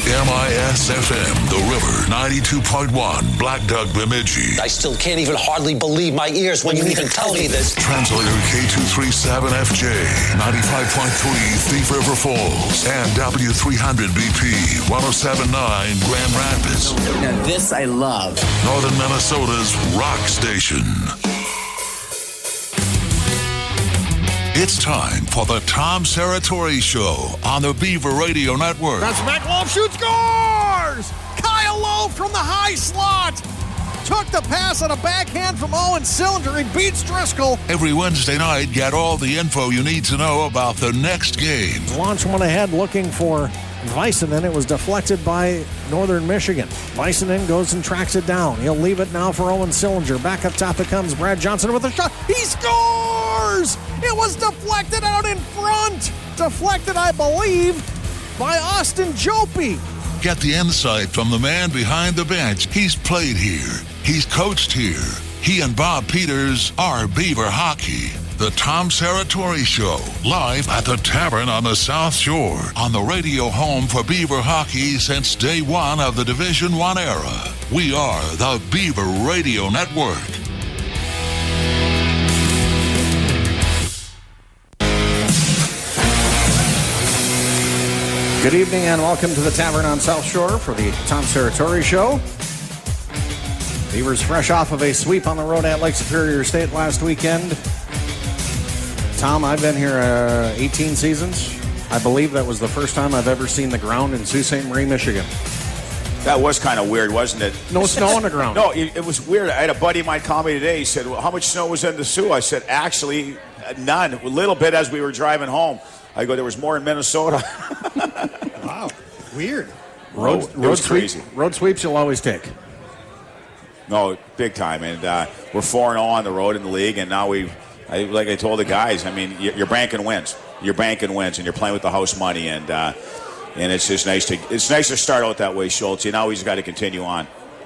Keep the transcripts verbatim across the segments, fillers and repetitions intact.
M I S F M, The River, ninety-two point one, Black Duck, Bemidji. I still can't even hardly believe my ears when you even tell me this. Translator K two thirty-seven F J, ninety-five point three, Thief River Falls, and W three hundred B P, one oh seven point nine, Grand Rapids. Now this I love. Northern Minnesota's rock station. It's time for the Tom Serratori Show on the Beaver Radio Network. That's McLove shoots, scores! Kyle Lowe from the high slot took the pass on a backhand from Owen Sillinger. He beats Driscoll. Every Wednesday night, get all the info you need to know about the next game. Launch one ahead looking for Vicenen. It was deflected by Northern Michigan. Vicenen goes and tracks it down. He'll leave it now for Owen Sillinger. Back up top it comes Brad Johnson with a shot. He scores! It was deflected out in front. Deflected, I believe, by Austin Jopi. Get the insight from the man behind the bench. He's played here. He's coached here. He and Bob Peters are Beaver Hockey. The Tom Serratori Show, live at the Tavern on the South Shore, on the radio home for Beaver Hockey since day one of the Division One era. We are the Beaver Radio Network. Good evening and welcome to the Tavern on South Shore for the Tom Serratori Show. Beavers fresh off of a sweep on the road at Lake Superior State last weekend. Tom, I've been here uh, eighteen seasons. I believe that was the first time I've ever seen the ground in Sault Ste. Marie, Michigan. That was kind of weird, wasn't it? No snow on the ground. No, it, it was weird. I had a buddy of mine call me today. He said, well, how much snow was in the Sioux? I said, actually, none. A little bit as we were driving home. I go, there was more in Minnesota. Wow. Weird. Road, Road, it road was sweep, crazy. Road sweeps you'll always take. No, big time. And uh, we're four and oh on the road in the league, and now we, I, like I told the guys, I mean, you're banking wins. You're banking wins, and you're playing with the house money, and uh, and it's just nice to it's nice to start out that way, Schultz. You know, he's got to continue on.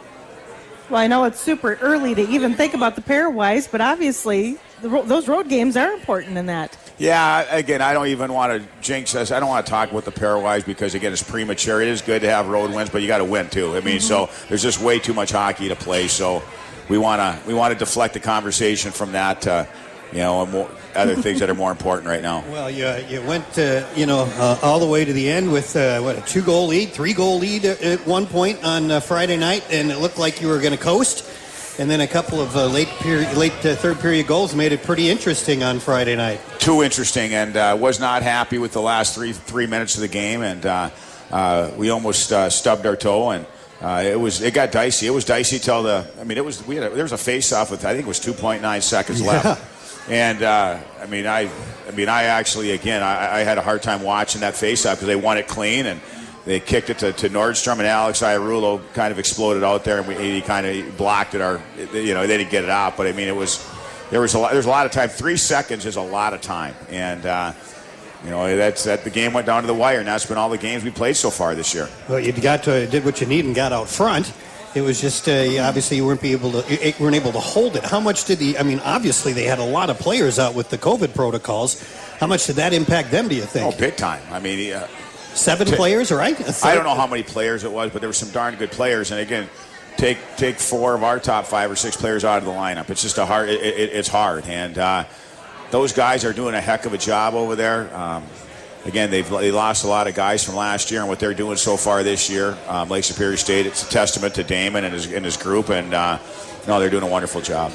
Well, I know it's super early to even think about the pairwise, but obviously the, those road games are important in that. Yeah, again, I don't even want to jinx us. I don't want to talk about the pairwise because, again, it's premature. It is good to have road wins, but you got to win, too. I mean, mm-hmm. so there's just way too much hockey to play, so we want to we want to deflect the conversation from that to, you know, more, other things that are more important right now. Well, you, you went, uh, you know, uh, all the way to the end with, uh, what, a two-goal lead, three-goal lead at, at one point on uh, Friday night, and it looked like you were going to coast. And then a couple of uh, late period, late uh, third period goals made it pretty interesting on Friday night. Too interesting, and uh, was not happy with the last three three minutes of the game, and uh, uh, we almost uh, stubbed our toe, and uh, it was it got dicey. It was dicey till the. I mean, it was we had a, there was a face-off with I think it was two point nine seconds yeah. left, and uh, I mean I I mean I actually again I, I had a hard time watching that face-off because they won it clean and. They kicked it to, to Nordstrom, and Alex Iarulo kind of exploded out there, and we, he kind of blocked it. Or you know, they didn't get it out, but I mean, it was there was a lot, there's a lot of time. Three seconds is a lot of time, and uh, you know that's that. The game went down to the wire, and that's been all the games we played so far this year. Well, you got to did what you need and got out front. It was just uh, obviously you weren't be able to you weren't able to hold it. How much did the? I mean, obviously they had a lot of players out with the COVID protocols. How much did that impact them? Do you think? Oh, big time. I mean. Uh, Seven T- players, right? I don't know how many players it was, but there were some darn good players. And again, take take four of our top five or six players out of the lineup. It's just a hard. It, it, it's hard, and uh, those guys are doing a heck of a job over there. Um, again, they've they lost a lot of guys from last year, and what they're doing so far this year, um, Lake Superior State. It's a testament to Damon and his and his group, and uh, no, they're doing a wonderful job.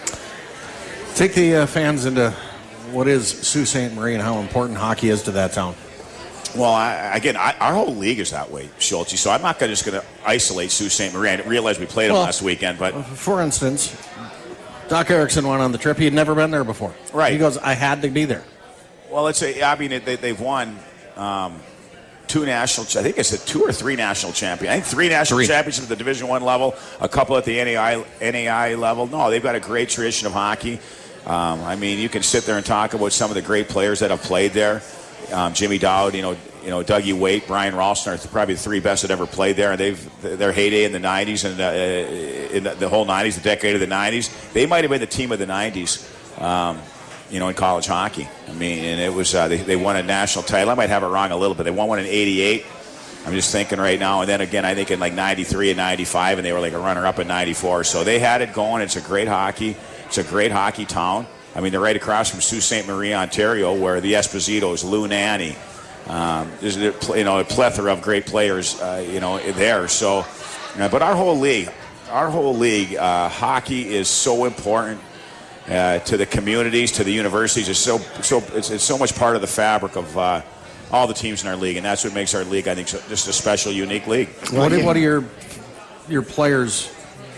Take the uh, fans into what is Sault Ste. Marie and how important hockey is to that town. Well, I, again, I, our whole league is that way, Schultz. So I'm not gonna, just going to isolate Sault Ste. Marie. I realize we played them well, last weekend, but for instance, Doc Erickson went on the trip. He had never been there before. Right. He goes, I had to be there. Well, let's say, I mean, they, they've won um, two national. I think it's a two or three national champions. I think three national three. championships at the Division One level, a couple at the N A I N A I level. No, they've got a great tradition of hockey. Um, I mean, you can sit there and talk about some of the great players that have played there. Um, Jimmy Dowd, you know, you know, Dougie Waite, Brian Ralston are probably the three best that ever played there, and they've their heyday in the nineties and uh, in the, the whole nineties, the decade of the nineties. They might have been the team of the nineties, um, you know, in college hockey. I mean, and it was uh, they, they won a national title. I might have it wrong a little bit. They won one in eighty-eight. I'm just thinking right now. And then again, I think in like ninety-three and ninety-five, and they were like a runner-up in ninety-four. So they had it going. It's a great hockey. It's a great hockey town. I mean, they're right across from Sault Ste. Marie, Ontario, where the Espositos, Lou Nanne, um, there's a, you know, a plethora of great players, uh, you know, there. So, uh, but our whole league, our whole league, uh, hockey is so important uh, to the communities, to the universities. It's so, so, it's, it's so much part of the fabric of uh, all the teams in our league, and that's what makes our league, I think, so, just a special, unique league. What are, what are your your players?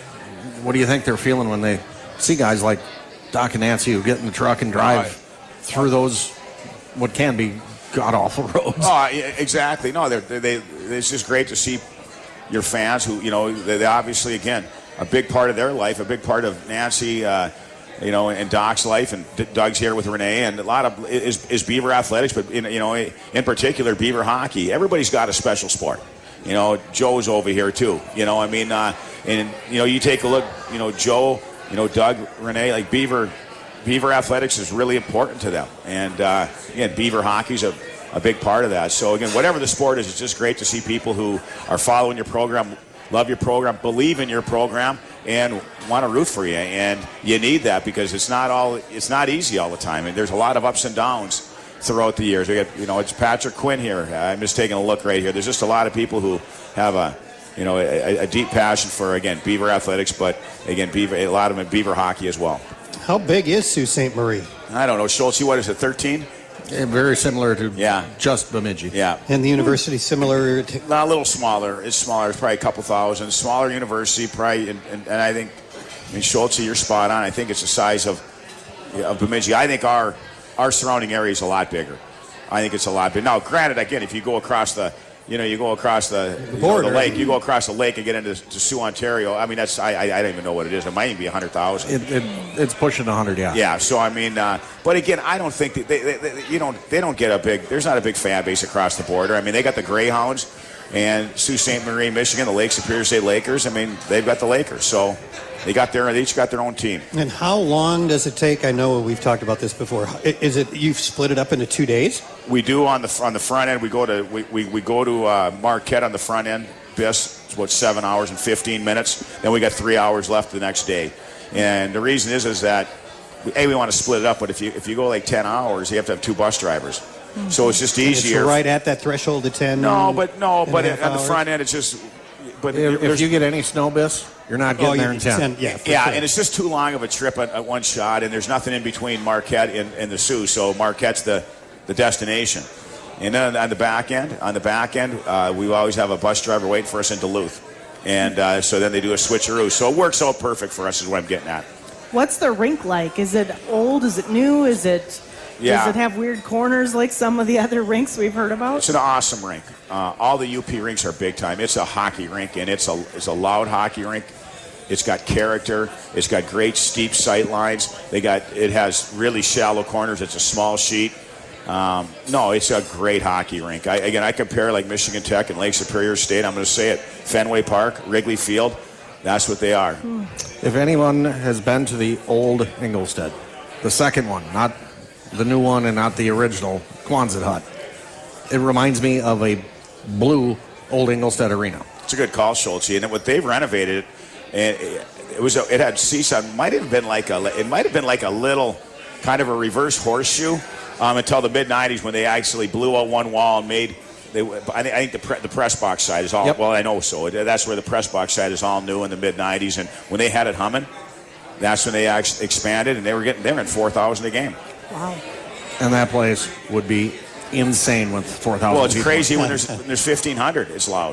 What do you think they're feeling when they see guys like Doc and Nancy who get in the truck and drive right. through those what can be god-awful roads? Oh, yeah, exactly. No, they're, they, they, it's just great to see your fans who, you know, they, they obviously, again, a big part of their life, a big part of Nancy, uh, you know, and Doc's life, and Doug's here with Renee, and a lot of is, is Beaver athletics, but, in, you know, in particular, Beaver hockey. Everybody's got a special sport. You know, Joe's over here, too. You know, I mean, uh, and, you know, you take a look, you know, Joe, you know, Doug, Renee, like Beaver, Beaver athletics is really important to them. And, uh, again, Beaver hockey's a, a big part of that. So, again, whatever the sport is, it's just great to see people who are following your program, love your program, believe in your program, and want to root for you. And you need that because it's not all, it's not easy all the time. And there's a lot of ups and downs throughout the years. We got, you know, it's Patrick Quinn here. I'm just taking a look right here. There's just a lot of people who have a, you know, a, a deep passion for, again, Beaver athletics, but, again, Beaver, a lot of them in Beaver hockey as well. How big is Sault Ste. Marie? I don't know. Schultz, what is it, thirteen? Yeah, very similar to yeah. just Bemidji. Yeah. And the university similar to... Not a little smaller. It's smaller. It's probably a couple thousand. Smaller university, probably, and, and, and I think, I mean, Schultz, you're spot on. I think it's the size of, of Bemidji. I think our our surrounding area is a lot bigger. I think it's a lot bigger. Now, granted, again, if you go across the, you know, you go across the, the border, know, the lake, you go across the lake and get into to Sault, Ontario. I mean, that's I, I I don't even know what it is. It might even be a hundred thousand. It, it, it's pushing a hundred, yeah. Yeah. So I mean, uh, but again, I don't think that they, they, they, you don't they don't get a big. There's not a big fan base across the border. I mean, they got the Greyhounds and Sault Ste. Marie, Michigan, the Lake Superior State Lakers. I mean, they've got the Lakers. So. They got their, they each got their own team. And how long does it take? I know we've talked about this before. Is it you've split it up into two days? We do on the on the front end. We go to we, we, we go to uh, Marquette on the front end. Bis, it's what seven hours and fifteen minutes. Then we got three hours left the next day. And the reason is is that a we want to split it up, but if you if you go like ten hours, you have to have two bus drivers. Mm-hmm. So it's just easier. It's right at that threshold of ten. No, but no, but it, on the front end, it's just. But if, if you get any snow, Bis, you're not getting oh, there in ten. ten yeah, yeah, sure. And it's just too long of a trip at, at one shot, and there's nothing in between Marquette and, and the Sioux, so Marquette's the, the destination. And then on the back end, on the back end, uh, we always have a bus driver waiting for us in Duluth, and uh, so then they do a switcheroo. So it works out perfect for us, is what I'm getting at. What's the rink like? Is it old? Is it new? Is it? Yeah. Does it have weird corners like some of the other rinks we've heard about? It's an awesome rink. Uh, all the U P rinks are big time. It's a hockey rink, and it's a it's a loud hockey rink. It's got character. It's got great steep sight lines. They got it has really shallow corners. It's a small sheet. Um, no, it's a great hockey rink. I, again, I compare like Michigan Tech and Lake Superior State. I'm going to say it: Fenway Park, Wrigley Field. That's what they are. Hmm. If anyone has been to the old Ingolstadt, the second one, not the new one and not the original Quonset hut, it reminds me of a blue old Ingolstadt arena. It's a good call, Schultz. And what they've renovated, and it was a, it had seesaw. It might have been like a it might have been like a little kind of a reverse horseshoe um, until the mid nineties when they actually blew out one wall and made. They, I think, I think the pre, the press box side is all. Yep. Well, I know so. That's where the press box side is all new in the mid nineties, and when they had it humming, that's when they actually expanded, and they were getting they were at four thousand a game. Wow. And that place would be insane with four thousand. Well, it's people. crazy when there's when there's fifteen hundred. It's loud.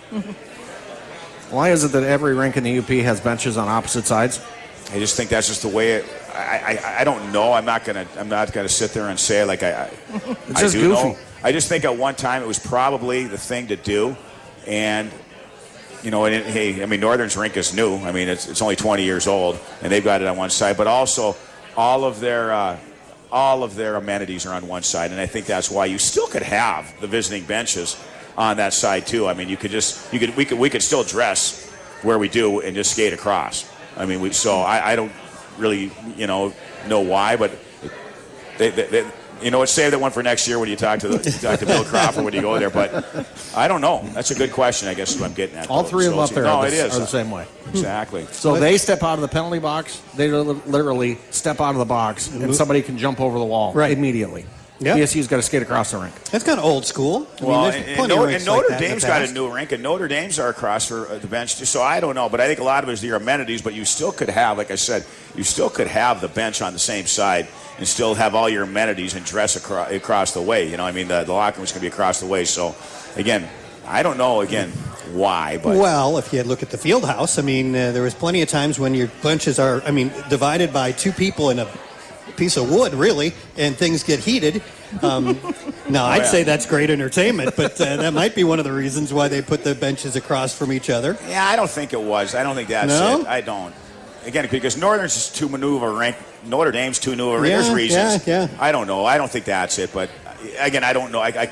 Why is it that every rink in the U P has benches on opposite sides? I just think that's just the way it. I I, I don't know. I'm not gonna I'm not gonna sit there and say like I. I it's I just do goofy. Know. I just think at one time it was probably the thing to do, and you know, and it, hey, I mean, Northern's rink is new. I mean, it's it's only twenty years old, and they've got it on one side, but also all of their. Uh, All of their amenities are on one side, and I think that's why you still could have the visiting benches on that side too. I mean, you could just you could we could we could still dress where we do and just skate across. I mean, we so I, I don't really you know know why, but they, they, they, You know, save that one for next year when you talk to the, talk to Bill Crawford when you go there. But I don't know. That's a good question, I guess, is what I'm getting at. All three of them up there no, are, it the, is. are the same way. Exactly. So they step out of the penalty box. They literally step out of the box, and somebody can jump over the wall right. immediately. Yep. B S U's got to skate across the rink. That's kind of old school. I well, mean, and, and, Notre, and Notre like Dame's got a new rink, and Notre Dame's are across for the bench too. So I don't know, but I think a lot of it is your amenities. But you still could have, like I said, you still could have the bench on the same side and still have all your amenities and dress across, across the way. You know, I mean, the, the locker room's going to be across the way. So, again, I don't know, again, why. But well, if you look at the field house, I mean, uh, there was plenty of times when your benches are, I mean, divided by two people in a piece of wood, really, and things get heated. Um, now, I'd oh, yeah. say that's great entertainment, but uh, that might be one of the reasons why they put the benches across from each other. Yeah, I don't think it was. I don't think that's no? it. I don't. Again, because Northern's is too new of a rank. Notre Dame's too new of a rank. Yeah, There's reasons. Yeah, yeah. I don't know. I don't think that's it. But, again, I don't know. I, I,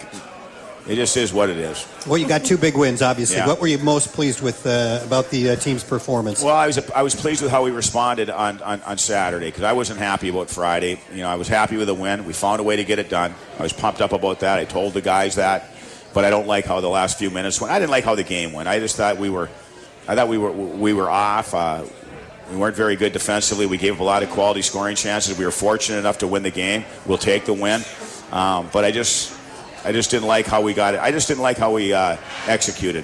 it just is what it is. Well, you got two big wins, obviously. Yeah. What were you most pleased with uh, about the uh, team's performance? Well, I was I was pleased with how we responded on, on, on Saturday because I wasn't happy about Friday. You know, I was happy with the win. We found a way to get it done. I was pumped up about that. I told the guys that. But I don't like how the last few minutes went. I didn't like how the game went. I just thought we were I thought we were we were off. Uh, we weren't very good defensively. We gave up a lot of quality scoring chances. We were fortunate enough to win the game. We'll take the win. Um, but I just I just didn't like how we got it. I just didn't like how we uh, executed.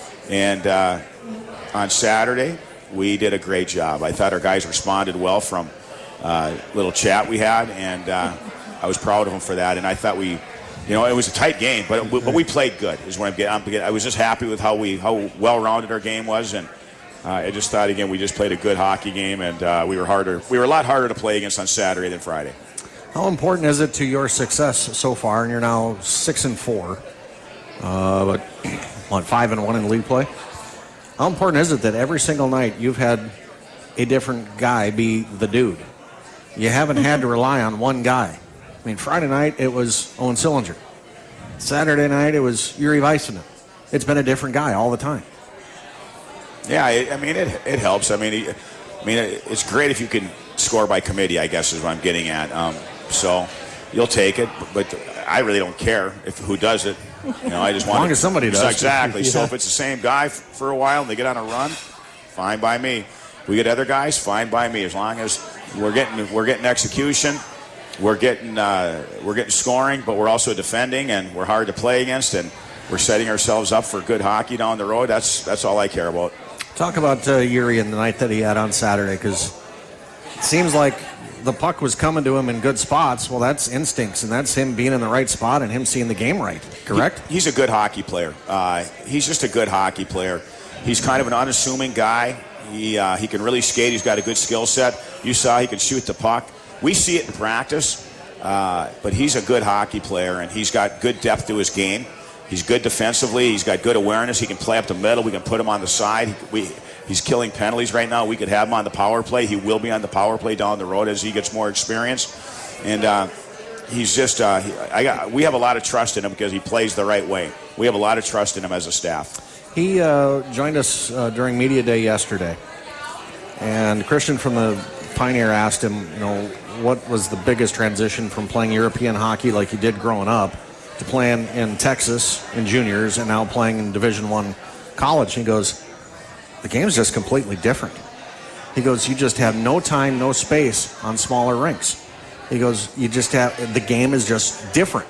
And uh, on Saturday, we did a great job. I thought our guys responded well from a uh, little chat we had, and uh, I was proud of them for that. And I thought we, you know, it was a tight game, but but we played good. Is what I'm getting. I'm getting I was just happy with how we how well-rounded our game was, and uh, I just thought again we just played a good hockey game, and uh, we were harder. We were a lot harder to play against on Saturday than Friday. How important is it to your success so far? And you're now six and four, uh, but what, five and one in league play? How important is it that every single night you've had a different guy be the dude? You haven't had to rely on one guy. I mean, Friday night it was Owen Sillinger. Saturday night it was Yuri Väisänen. It's been a different guy all the time. Yeah, I, I mean it. It helps. I mean, he, I mean it's great if you can score by committee, I guess is what I'm getting at. Um, So you'll take it, but I really don't care if who does it. You know, I just want as long as somebody does. Exactly. Yeah. So if it's the same guy f- for a while and they get on a run, fine by me. We get other guys, fine by me. As long as we're getting we're getting execution, we're getting uh, we're getting scoring, but we're also defending and we're hard to play against, and we're setting ourselves up for good hockey down the road. That's that's all I care about. Talk about uh, Yuri and the night that he had on Saturday, because it seems like the puck was coming to him in good spots. Well, that's instincts, and that's him being in the right spot and him seeing the game right, correct? He, he's a good hockey player. Uh, he's just a good hockey player. He's kind of an unassuming guy. He uh, he can really skate. He's got a good skill set. You saw he can shoot the puck. We see it in practice, uh, but he's a good hockey player, and he's got good depth to his game. He's good defensively. He's got good awareness. He can play up the middle. We can put him on the side. He, we He's killing penalties right now. We could have him on the power play. He will be on the power play down the road as he gets more experience. And uh, he's just, uh, he, I got, we have a lot of trust in him because he plays the right way. We have a lot of trust in him as a staff. He uh, joined us uh, during Media Day yesterday. And Christian from the Pioneer asked him, you know, what was the biggest transition from playing European hockey like he did growing up to playing in Texas in juniors and now playing in Division One college. He goes, the game's just completely different. He goes, you just have no time, no space on smaller rinks. He goes, you just have, the game is just different.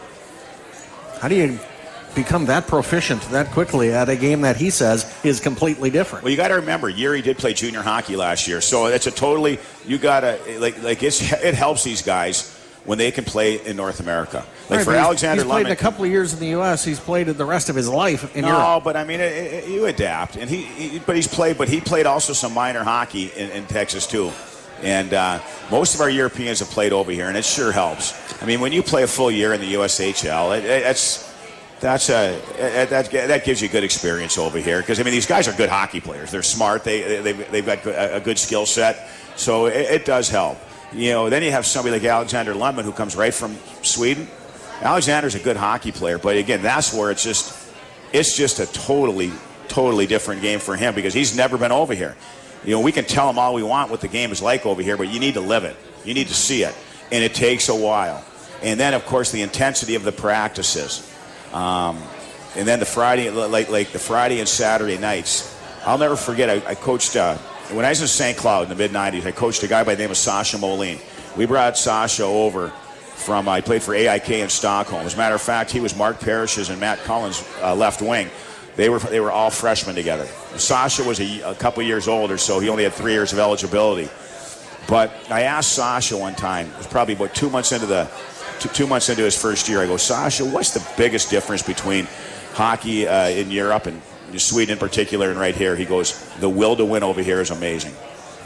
How do you become that proficient that quickly at a game that he says is completely different? Well, you got to remember, Yuri did play junior hockey last year, so it's a totally, you got to, like, like it's, it helps these guys when they can play in North America. Like right, for he's, Alexander he's played Lemon, a couple of years in the U S. He's played the rest of his life in no, Europe. No, but I mean, it, it, you adapt, and he, he, but he's played, but he played also some minor hockey in, in Texas too, and uh, most of our Europeans have played over here, and it sure helps. I mean, when you play a full year in the U S H L, it, it, that's that's a it, that that gives you good experience over here because I mean, these guys are good hockey players. They're smart. They they they've got a good skill set, so it, it does help. You know, then you have somebody like Alexander Lemon who comes right from Sweden. Alexander's a good hockey player, but again, that's where it's just it's just a totally, totally different game for him because he's never been over here. You know, we can tell him all we want what the game is like over here, but you need to live it. You need to see it, and it takes a while. And then, of course, the intensity of the practices. Um, and then the Friday, like, like the Friday and Saturday nights. I'll never forget, I, I coached, uh, when I was in Saint Cloud in the mid nineties, I coached a guy by the name of Sasha Moline. We brought Sasha over from, uh, he played for A I K in Stockholm. As a matter of fact, he was Mark Parrish's and Matt Cullen's uh, left wing. They were they were all freshmen together. Sasha was a, a couple years older, so he only had three years of eligibility. But I asked Sasha one time, it was probably about two months into the two, two months into his first year, I go, Sasha, what's the biggest difference between hockey uh, in Europe and Sweden in particular and right here? He goes, the will to win over here is amazing.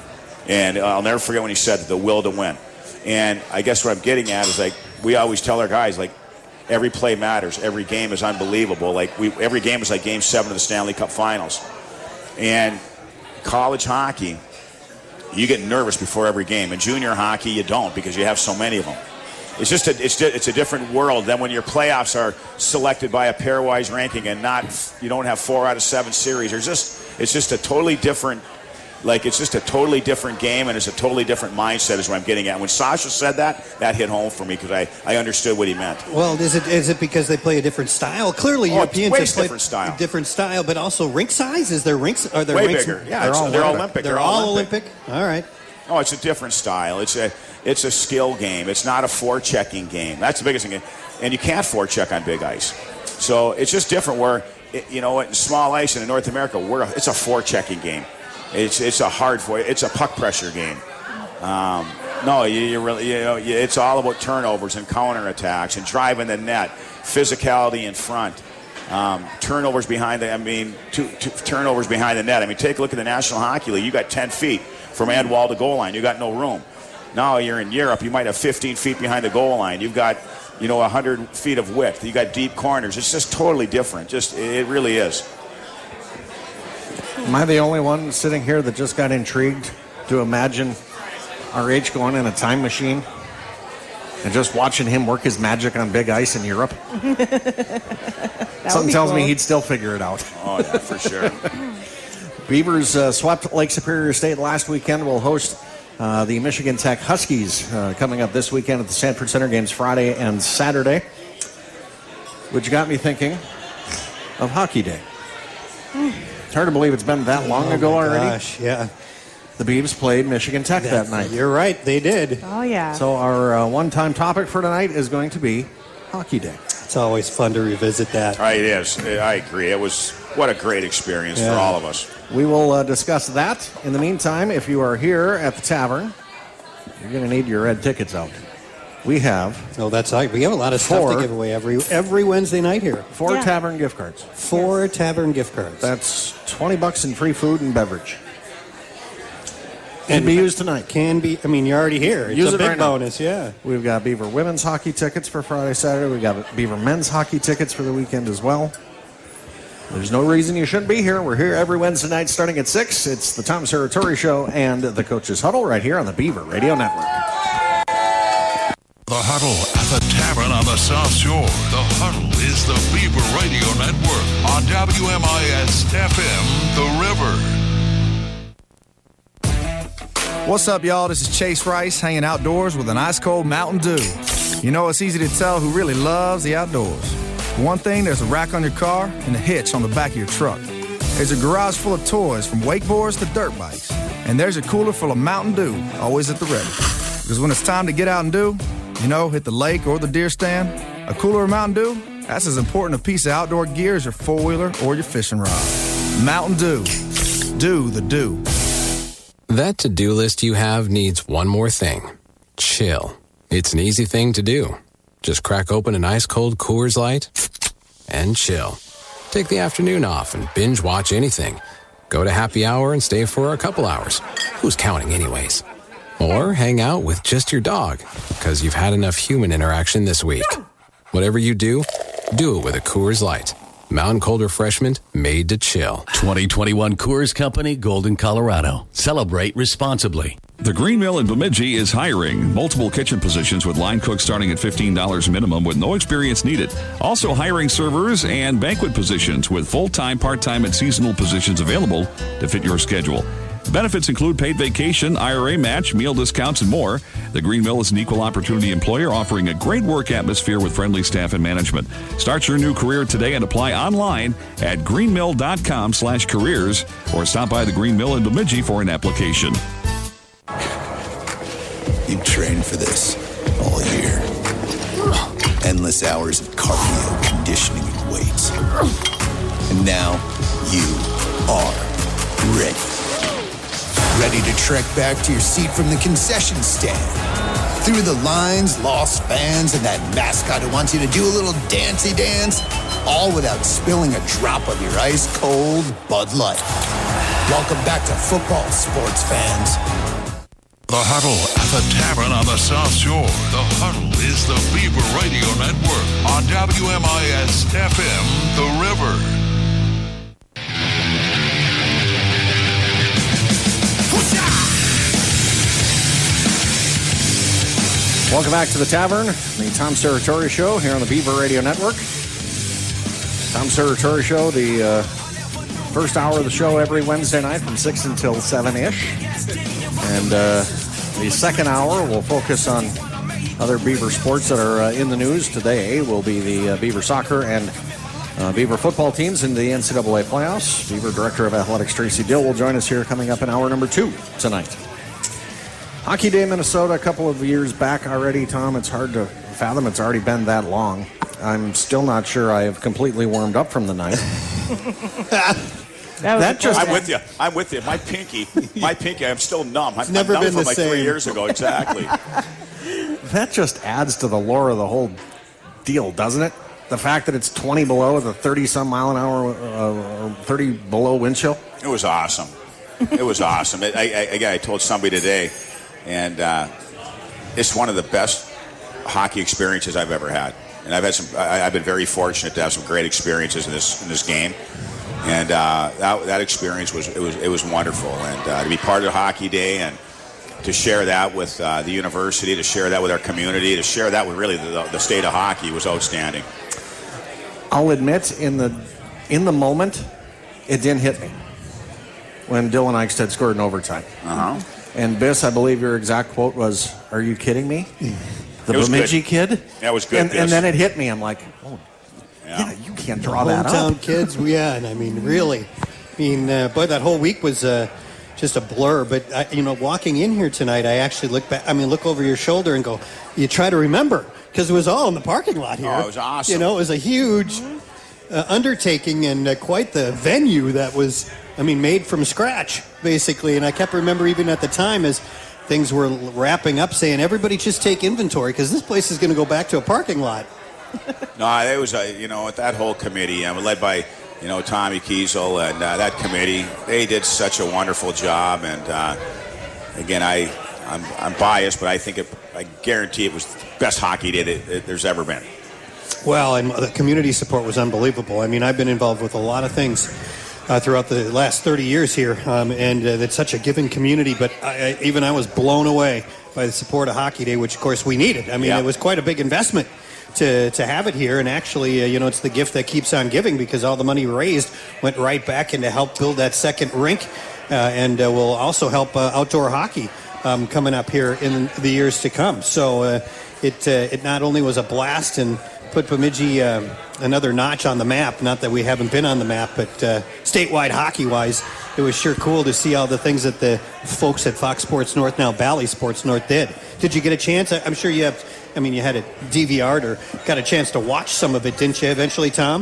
And uh, I'll never forget when he said the will to win. And I guess what I'm getting at is, like, we always tell our guys, like, every play matters. Every game is unbelievable. Like we, every game is like Game Seven of the Stanley Cup Finals. And college hockey, you get nervous before every game. In junior hockey, you don't because you have so many of them. It's just a, it's it's a different world than when your playoffs are selected by a pairwise ranking and not you don't have four out of seven series. There's just it's just a totally different. Like, it's just a totally different game, and it's a totally different mindset is what I'm getting at. When Sasha said that, that hit home for me because I, I understood what he meant. Well, is it is it because they play a different style? Clearly, oh, Europeans way have played different style. a different style, but also rink size? Is there rinks? Are there way rinks? bigger. Yeah, they're, it's, all they're all Olympic. Olympic. They're, they're all Olympic. Olympic? All right. Oh, it's a different style. It's a it's a skill game. It's not a forechecking game. That's the biggest thing. And you can't forecheck on big ice. So it's just different where, it, you know, in small ice and in North America, we're a, it's a forechecking game. It's it's a hard for it's a puck pressure game. Um, no, you, you really you know you, it's all about turnovers and counterattacks and driving the net, physicality in front, um, turnovers behind the. I mean, two, two, turnovers behind the net. I mean, take a look at the National Hockey League. You got ten feet from end wall to goal line. You got no room. Now you're in Europe. You might have fifteen feet behind the goal line. You've got you know one hundred feet of width. You got deep corners. It's just totally different. Just it really is. Am I the only one sitting here that just got intrigued to imagine R H going in a time machine and just watching him work his magic on big ice in Europe? Something tells cool. me he'd still figure it out. Oh, yeah, for sure. Beavers uh, swept Lake Superior State last weekend. Will host uh, the Michigan Tech Huskies uh, coming up this weekend at the Sanford Center games Friday and Saturday, which got me thinking of Hockey Day. Mm. It's hard to believe it's been that long oh ago my already. Gosh, yeah. The Beavs played Michigan Tech that, that night. You're right, they did. Oh, yeah. So our uh, one-time topic for tonight is going to be Hockey Day. It's always fun to revisit that. Right, it is. I agree. It was what a great experience yeah. for all of us. We will uh, discuss that. In the meantime, if you are here at the tavern, you're going to need your red tickets out. We have. Oh, that's right. We have a lot of stuff four, to give away every every Wednesday night here. Four yeah. tavern gift cards. Four yes. tavern gift cards. That's twenty bucks in free food and beverage. Can be used tonight. Can be. I mean, you're already here. It's Use a it big right now. bonus, yeah. We've got Beaver women's hockey tickets for Friday, Saturday. We've got Beaver men's hockey tickets for the weekend as well. There's no reason you shouldn't be here. We're here every Wednesday night starting at six. It's the Tom Serratore Show and the Coach's Huddle right here on the Beaver Radio Network. The Huddle at the Tavern on the South Shore. The Huddle is the Beaver Radio Network on W M I S F M, The River. What's up, y'all? This is Chase Rice hanging outdoors with an ice-cold Mountain Dew. You know, it's easy to tell who really loves the outdoors. For one thing, there's a rack on your car and a hitch on the back of your truck. There's a garage full of toys from wakeboards to dirt bikes. And there's a cooler full of Mountain Dew, always at the ready. Because when it's time to get out and do, you know, hit the lake or the deer stand, a cooler of Mountain Dew, that's as important a piece of outdoor gear as your four-wheeler or your fishing rod. Mountain Dew. Do the do. That to-do list you have needs one more thing. Chill. It's an easy thing to do. Just crack open an ice-cold Coors Light and chill. Take the afternoon off and binge watch anything. Go to happy hour and stay for a couple hours. Who's counting anyways? Or hang out with just your dog, because you've had enough human interaction this week. Whatever you do, do it with a Coors Light. Mountain Cold Refreshment made to chill. twenty twenty-one Coors Company, Golden, Colorado. Celebrate responsibly. The Green Mill in Bemidji is hiring multiple kitchen positions with line cooks starting at fifteen dollars minimum with no experience needed. Also hiring servers and banquet positions with full-time, part-time, and seasonal positions available to fit your schedule. Benefits include paid vacation, I R A match, meal discounts, and more. The Green Mill is an equal opportunity employer offering a great work atmosphere with friendly staff and management. Start your new career today and apply online at greenmill.com slash careers or stop by the Green Mill in Bemidji for an application. You've trained for this all year. Endless hours of cardio, conditioning, and weights. And now you are ready. Ready to trek back to your seat from the concession stand. Through the lines, lost fans, and that mascot who wants you to do a little dancey dance, all without spilling a drop of your ice-cold Bud Light. Welcome back to football, sports fans. The Huddle at the Tavern on the South Shore. The Huddle is the Beaver Radio Network on W M I S F M, The River. Welcome back to the Tavern, the Tom Serratore Show here on the Beaver Radio Network. Tom Serratore Show, the uh, first hour of the show every Wednesday night from six until seven-ish. And uh, the second hour will focus on other Beaver sports that are uh, in the news. Today will be the uh, Beaver soccer and uh, Beaver football teams in the N C double A playoffs. Beaver Director of Athletics Tracy Dill will join us here coming up in hour number two tonight. Hockey Day Minnesota a couple of years back already, Tom. It's hard to fathom it's already been that long. I'm still not sure I have completely warmed up from the night. that, that just I'm with you. I'm with you. My pinky, my pinky, I'm still numb. I'm, it's never I'm numb been from the like same. three years ago, exactly. That just adds to the lore of the whole deal, doesn't it? The fact that it's twenty below with a thirty-some mile an hour, uh, or thirty below wind chill. It was awesome. It was awesome. I, I, again, I told somebody today, and uh, it's one of the best hockey experiences I've ever had. And I've had some. I, I've been very fortunate to have some great experiences in this in this game, and uh, that that experience was it was it was wonderful. And uh, to be part of Hockey Day and to share that with uh, the university, to share that with our community, to share that with really the, the state of hockey was outstanding. I'll admit, in the in the moment, it didn't hit me when Dylan Eichstead scored in overtime. Uh-huh. And Biss, I believe your exact quote was, "Are you kidding me?" The Bemidji kid? That was good. And, and then it hit me. I'm like, oh, yeah, yeah you can't draw the that up. Hometown kids, yeah, and I mean, really. I mean, uh, boy, that whole week was uh, just a blur. But, I, you know, walking in here tonight, I actually look back, I mean, look over your shoulder and go, you try to remember, because it was all in the parking lot here. Oh, it was awesome. You know, it was a huge uh, undertaking and uh, quite the venue that was, I mean, made from scratch, basically. And I kept remember even at the time as things were wrapping up saying, everybody just take inventory because this place is going to go back to a parking lot. No, it was, a, you know, that whole committee, um, led by, you know, Tommy Kiesel and uh, that committee, they did such a wonderful job. And, uh, again, I, I'm, I'm biased, but I think, it, I guarantee it was the best hockey day that, that there's ever been. Well, and the community support was unbelievable. I mean, I've been involved with a lot of things Uh, throughout the last thirty years here, um, and uh, it's such a giving community, but I, I, even I was blown away by the support of Hockey Day, which, of course, we needed. I mean, yeah. It was quite a big investment to to have it here, and actually, uh, you know, it's the gift that keeps on giving because all the money raised went right back into help build that second rink, uh, and uh, will also help uh, outdoor hockey um, coming up here in the years to come. So uh, it, uh, it not only was a blast and put Bemidji uh, another notch on the map. Not that we haven't been on the map, but uh, statewide hockey-wise, it was sure cool to see all the things that the folks at Fox Sports North, now Bally Sports North, did. Did you get a chance? I'm sure you have, I mean, you had it D V R'd or got a chance to watch some of it, didn't you, eventually, Tom?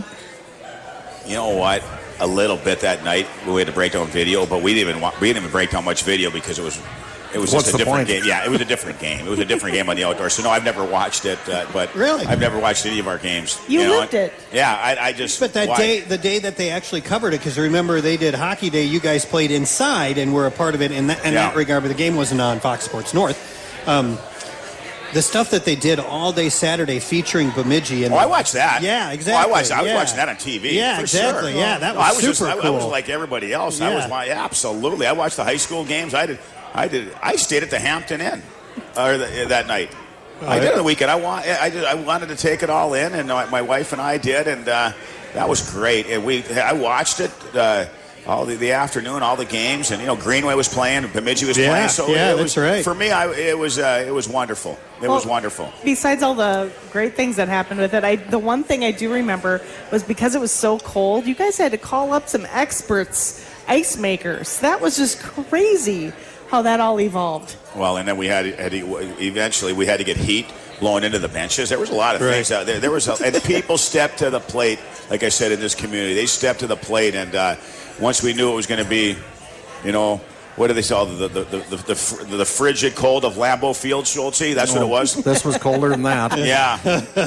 You know what? A little bit that night. We had to break down video, but we didn't even wa- we didn't even break down much video because it was it was What's just a the different point? game. Yeah, it was a different game. It was a different game on the outdoor. So no, I've never watched it, uh, but Really? I've never watched any of our games. You know? lived it. Yeah, I, I just. But that why? day, the day that they actually covered it, because remember they did Hockey Day, you guys played inside and were a part of it in that, in Yeah. that regard, but the game wasn't on Fox Sports North. Um, the stuff that they did all day Saturday featuring Bemidji. And Oh, I watched that. Yeah, Oh, exactly. I watched. I was yeah. watching that on T V. Yeah, for exactly. Sure. Yeah, that No, was I was super just, I, cool. I was like everybody else. I Yeah. was my yeah, absolutely. I watched the high school games. I did. I did. I stayed at the Hampton Inn, or the, that night. Oh, I did yeah. on the weekend. I want. I did. I wanted to take it all in, and my, my wife and I did, and uh, that was great. And we. I watched it. Uh, all the, the afternoon, all the games, and you know Greenway was playing, Bemidji was yeah, playing. So yeah, it that's was, right. For me, I, it was uh, it was wonderful. It well, was wonderful. Besides all the great things that happened with it, I the one thing I do remember was because it was so cold, you guys had to call up some experts, ice makers. That was just crazy how that all evolved. Well, and then we had, had to, eventually we had to get heat blowing into the benches. There was a lot of right. things out there. There was, a, and people stepped to the plate. Like I said, in this community, they stepped to the plate, and uh, once we knew it was going to be, you know, what do they call the the the, the, the, the frigid cold of Lambeau Field, Schultze? That's oh, what it was. This was colder than that. Yeah,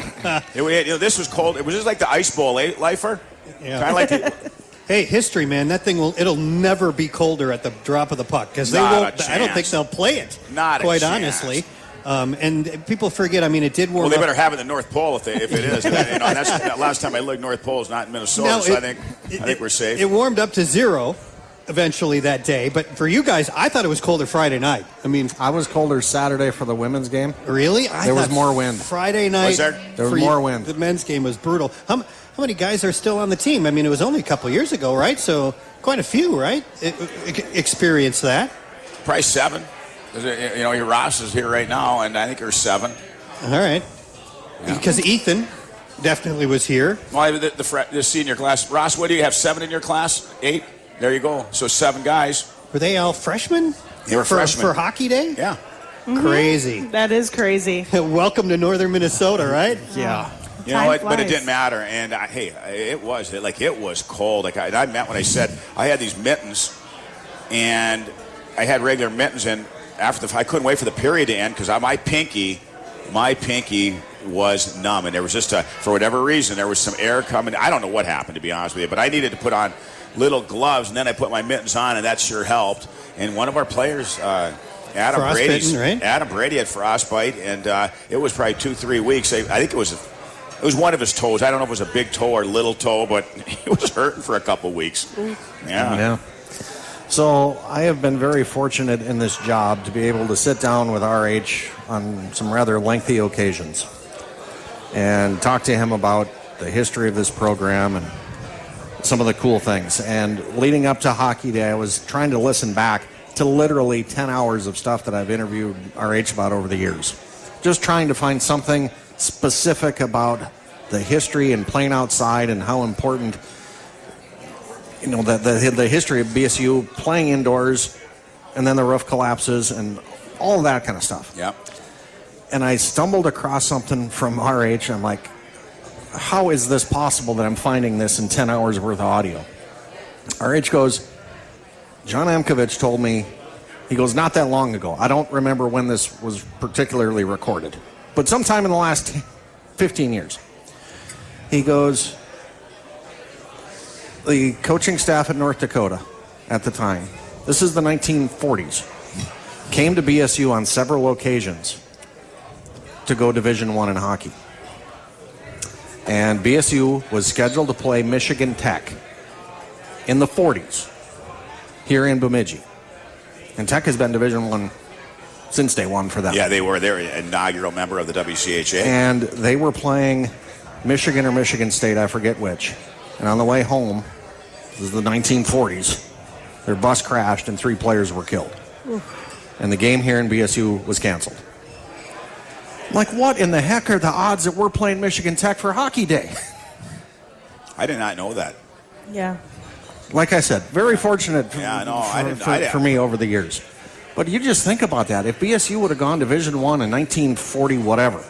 it, you know, this was cold. It was just like the Ice Bowl, eh, Leifer? Yeah. Kind of like the, Hey, history, man! That thing will—it'll never be colder at the drop of the puck because they Not won't. a I don't think they'll play it. Not a quite chance. honestly. Um, and people forget. I mean, it did warm. Well, they up. better have it in the North Pole if, they, if it is. you know, and that's, that last time I looked, North Pole is not in Minnesota, No, so it, I think it, I think we're safe. It warmed up to zero eventually that day, but for you guys, I thought it was colder Friday night. I mean, I was colder Saturday for the women's game. Really? I there was thought more wind. Friday night. Was there? There was for more you, wind. The men's game was brutal. How, how many guys are still on the team? I mean, it was only a couple years ago, right? So quite a few, right? It, it, experience that. Probably seven. You know, your Ross is here right now, and I think there's seven. All right. Yeah. Because Ethan definitely was here. Well, the, the, the senior class. Ross, what do you have, seven in your class? Eight? There you go. So seven guys. Were they all freshmen? They were for, freshmen. For hockey day? Yeah. Mm-hmm. Crazy. That is crazy. Welcome to northern Minnesota, right? Yeah. You know what? But it didn't matter. And I, hey, it was like it was cold. Like I, I meant when I said I had these mittens, and I had regular mittens, and after the I couldn't wait for the period to end because my pinky, my pinky was numb, and there was just a for whatever reason there was some air coming. I don't know what happened, to be honest with you, but I needed to put on little gloves, and then I put my mittens on, and that sure helped. And one of our players. Uh, Adam Brady, right? Adam Brady had frostbite, and uh, it was probably two, three weeks. I, I think it was, it was one of his toes. I don't know if it was a big toe or little toe, but he was hurting for a couple weeks. Yeah. Yeah. So I have been very fortunate in this job to be able to sit down with R H on some rather lengthy occasions and talk to him about the history of this program and some of the cool things. And leading up to Hockey Day, I was trying to listen back to literally ten hours of stuff that I've interviewed R H about over the years. Just trying to find something specific about the history and playing outside and how important, you know, the, the, the history of B S U playing indoors and then the roof collapses and all of that kind of stuff. Yeah. And I stumbled across something from R H. I'm like, how is this possible that I'm finding this in ten hours worth of audio? R H goes, John Amkovich told me, he goes, not that long ago. I don't remember when this was particularly recorded, but sometime in the last fifteen years. He goes, the coaching staff at North Dakota at the time, this is the nineteen forties, came to B S U on several occasions to go Division One in hockey. And B S U was scheduled to play Michigan Tech in the forties. Here in Bemidji. And Tech has been Division One since day one for them. Yeah, they were. They were an inaugural member of the W C H A. And they were playing Michigan or Michigan State, I forget which. And on the way home, this is the nineteen forties, their bus crashed and three players were killed. Oof. And the game here in B S U was canceled. I'm like, what in the heck are the odds that we're playing Michigan Tech for Hockey Day? I did not know that. Yeah. Like I said, very fortunate for, yeah, no, for, I didn't, for, I didn't. for me over the years. But you just think about that. If B S U would have gone Division One in nineteen forty whatever,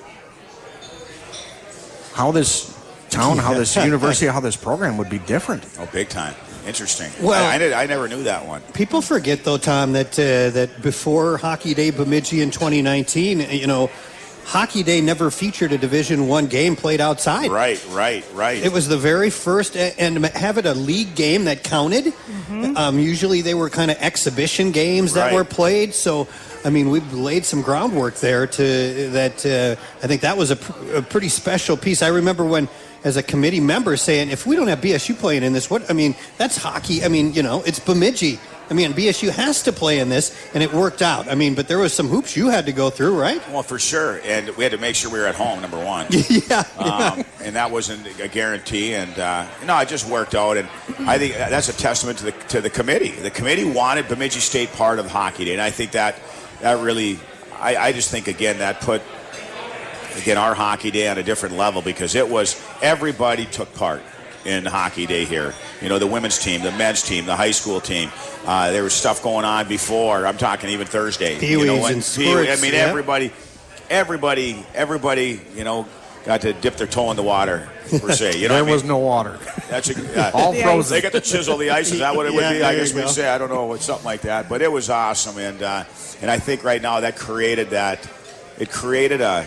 how this town, how this university, how this program would be different. Oh, big time. Interesting. Well, I, I, did, I never knew that one. People forget, though, Tom, that uh, that before Hockey Day Bemidji in twenty nineteen, you know, Hockey Day never featured a Division One game played outside. Right, right, right. It was the very first, and have it a league game that counted. Mm-hmm. Um, usually they were kind of exhibition games that right. were played. So, I mean, we've laid some groundwork there to that. Uh, I think that was a, pr- a pretty special piece. I remember when, as a committee member, saying, if we don't have B S U playing in this, what? I mean, that's hockey. I mean, you know, it's Bemidji. I mean, B S U has to play in this, and it worked out. I mean, but there was some hoops you had to go through, right? Well, for sure. And we had to make sure we were at home, number one. yeah. Um, and that wasn't a guarantee. And, uh, no, it just worked out. And I think that's a testament to the to the committee. The committee wanted Bemidji State part of Hockey Day. And I think that, that really, I, I just think, again, that put, again, our Hockey Day on a different level because it was, everybody took part in Hockey Day here. You know, the women's team, the men's team, the high school team. Uh, there was stuff going on before. I'm talking even Thursday. Pee-wees you know, and squirts. I mean, yeah. everybody, everybody, everybody, you know, got to dip their toe in the water, per se. You know there what I mean? was no water. That's a, uh, all frozen. They got to chisel the ice. Is that what it would Yeah, be? I there guess you we'd go. say. I don't know. It's something like that. But it was awesome. And, uh, and I think right now that created that, it created a,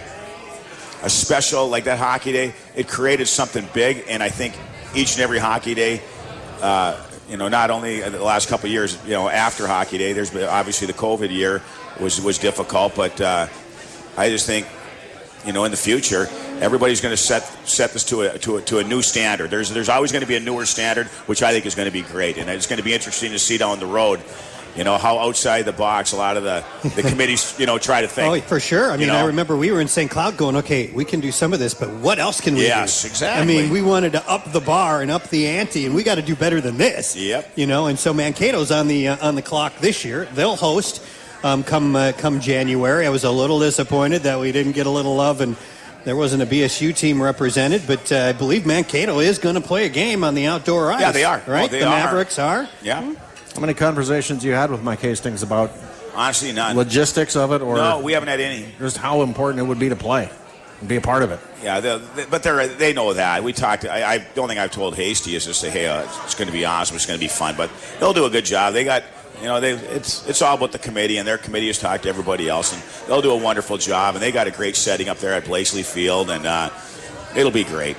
a special, like that Hockey Day, it created something big. And I think each and every Hockey Day, uh, you know, not only the last couple of years, you know, after Hockey Day, there's been obviously the COVID year was was difficult, but uh, I just think, you know, in the future, everybody's going to set set this to a to a, to a new standard. There's there's always going to be a newer standard, which I think is going to be great, and it's going to be interesting to see down the road. You know, how outside the box a lot of the, the committees, you know, try to think. Oh, for sure. I mean, you know? I remember we were in Saint Cloud going, okay, we can do some of this, but what else can we yes, do? Yes, exactly. I mean, we wanted to up the bar and up the ante, and we got to do better than this. Yep. You know, and so Mankato's on the uh, on the clock this year. They'll host um, come uh, come January. I was a little disappointed that we didn't get a little love and there wasn't a B S U team represented, but uh, I believe Mankato is going to play a game on the outdoor ice. Yeah, they are. Right? Oh, they the are. Mavericks are. Yeah. How many conversations you had with Mike Hastings about honestly none logistics of it, or no, we haven't had any. Just how important it would be to play and be a part of it. Yeah, they, but they they know that. We talked. I, I the only thing I've told Hasty is to say, hey, uh, it's going to be awesome. It's going to be fun. But they'll do a good job. They got, you know, they it's it's all about the committee, and their committee has talked to everybody else, and they'll do a wonderful job. And they got a great setting up there at Blakely Field, and uh, it'll be great.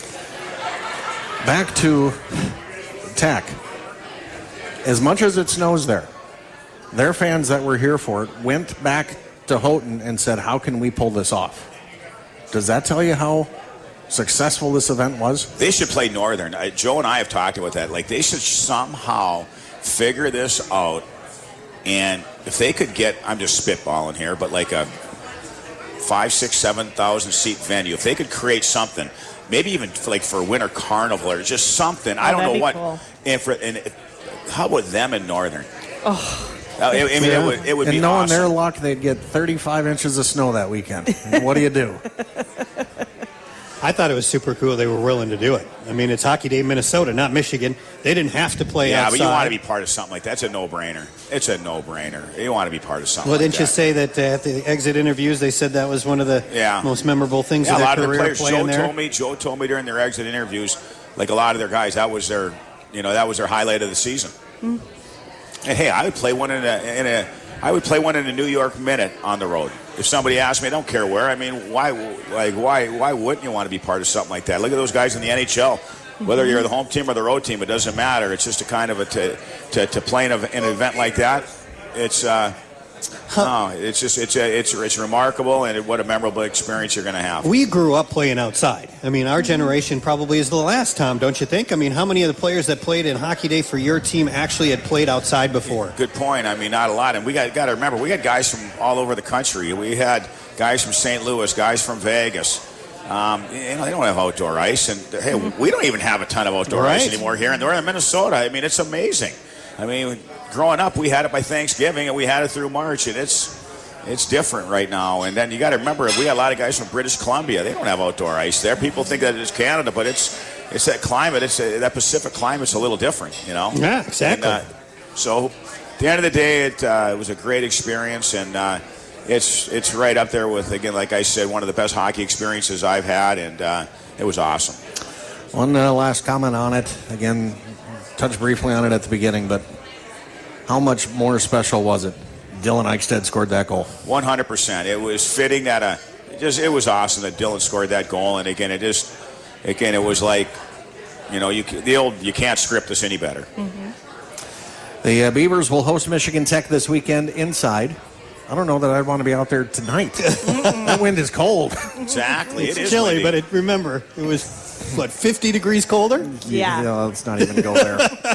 Back to Tech. As much as it snows there, their fans that were here for it went back to Houghton and said, how can we pull this off? Does that tell you how successful this event was? They should play Northern. Uh, Joe and I have talked about that. Like, they should somehow figure this out. And if they could get, I'm just spitballing here, but like a five, six, seven thousand seat venue, if they could create something, maybe even for like for Winter Carnival or just something, Oh, I don't know that'd be what. cool. And for, and if, how about them in Northern? Oh, Uh, I mean, it would, it would and be knowing awesome. their luck, they'd get thirty-five inches of snow that weekend. What do you do? I thought it was super cool they were willing to do it. I mean, it's Hockey Day, Minnesota, not Michigan. They didn't have to play yeah, outside. but you want to be part of something like that. It's a no-brainer. It's a no-brainer. You want to be part of something Well, like didn't you that. say that uh, at the exit interviews they said that was one of the Yeah. most memorable things Yeah, of a their lot of career the players. playing Joe there? told me. Joe told me during their exit interviews, like a lot of their guys, that was their, you know, that was their highlight of the season. Mm. And hey, I would play one in a, in a, I would play one in a New York Minute on the road. If somebody asked me, I don't care where. I mean, why, like, why, why wouldn't you want to be part of something like that? Look at those guys in the N H L. Whether you're the home team or the road team, it doesn't matter. It's just a kind of a to to, to play in a, an event like that. It's. Uh, No, it's just it's a, it's it's remarkable, and what a memorable experience you're going to have. We grew up playing outside. I mean, our generation probably is the last, Tom, don't you think? I mean, how many of the players that played in Hockey Day for your team actually had played outside before? Good point. I mean, not a lot. And we got got to remember, we had guys from all over the country. We had guys from Saint Louis, guys from Vegas. Um, you know, they don't have outdoor ice, and hey, we don't even have a ton of outdoor Right. ice anymore here in northern Minnesota. I mean, it's amazing. I mean, growing up, we had it by Thanksgiving, and we had it through March, and it's it's different right now. And then you got to remember, we got a lot of guys from British Columbia. They don't have outdoor ice there. People think that it's Canada, but it's it's that climate. It's a, that Pacific climate's a little different, you know. Yeah, exactly. And, uh, so, at the end of the day, it uh, it was a great experience, and uh, it's it's right up there with, again, like I said, one of the best hockey experiences I've had, and uh, it was awesome. One uh, last comment on it. Again, touched briefly on it at the beginning, but how much more special was it? Dylan Eichstead scored that goal. one hundred percent. It was fitting that uh, it just it was awesome that Dylan scored that goal, and again, it just again it was like, you know, you the old you can't script this any better. Mm-hmm. The uh, Beavers will host Michigan Tech this weekend inside. I don't know that I'd want to be out there tonight. That wind is cold. Exactly, It's it is chilly, windy. but it, remember, it was, what, fifty degrees colder? Yeah. yeah. Let's not even go there.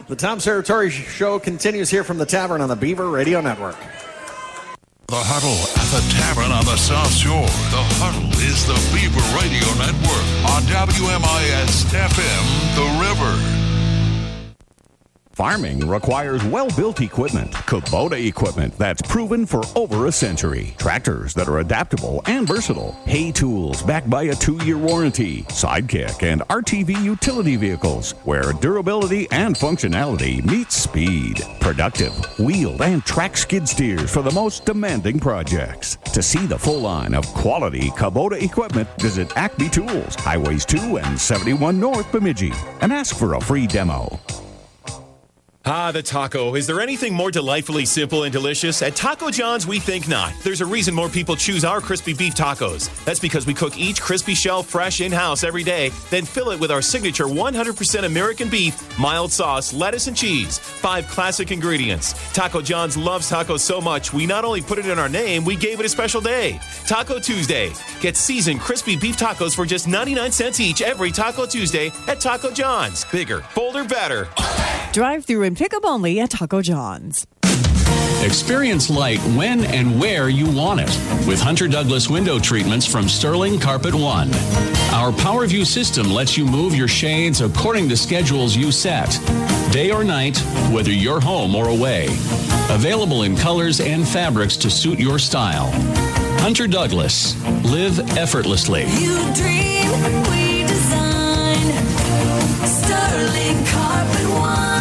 The Tom Serratori Show continues here from the Tavern on the Beaver Radio Network. The Huddle at the Tavern on the South Shore. The Huddle is the Beaver Radio Network on W M I S F M, The River. Farming requires well-built equipment. Kubota equipment that's proven for over a century. Tractors that are adaptable and versatile. Hay tools backed by a two-year warranty. Sidekick and R T V utility vehicles where durability and functionality meet speed. Productive, wheeled, and track skid steers for the most demanding projects. To see the full line of quality Kubota equipment, visit Acme Tools, Highways two and seventy-one North Bemidji, and ask for a free demo. Ah, the taco. Is there anything more delightfully simple and delicious? At Taco John's, we think not. There's a reason more people choose our crispy beef tacos. That's because we cook each crispy shell fresh in-house every day, then fill it with our signature one hundred percent American beef, mild sauce, lettuce, and cheese. Five classic ingredients. Taco John's loves tacos so much, we not only put it in our name, we gave it a special day. Taco Tuesday. Get seasoned crispy beef tacos for just ninety-nine cents each every Taco Tuesday at Taco John's. Bigger, bolder, better. Drive-through and pickup only at Taco John's. Experience light when and where you want it with Hunter Douglas window treatments from Sterling Carpet One. Our PowerView system lets you move your shades according to schedules you set, day or night, whether you're home or away. Available in colors and fabrics to suit your style. Hunter Douglas. Live effortlessly. You dream, we design. Sterling Carpet One.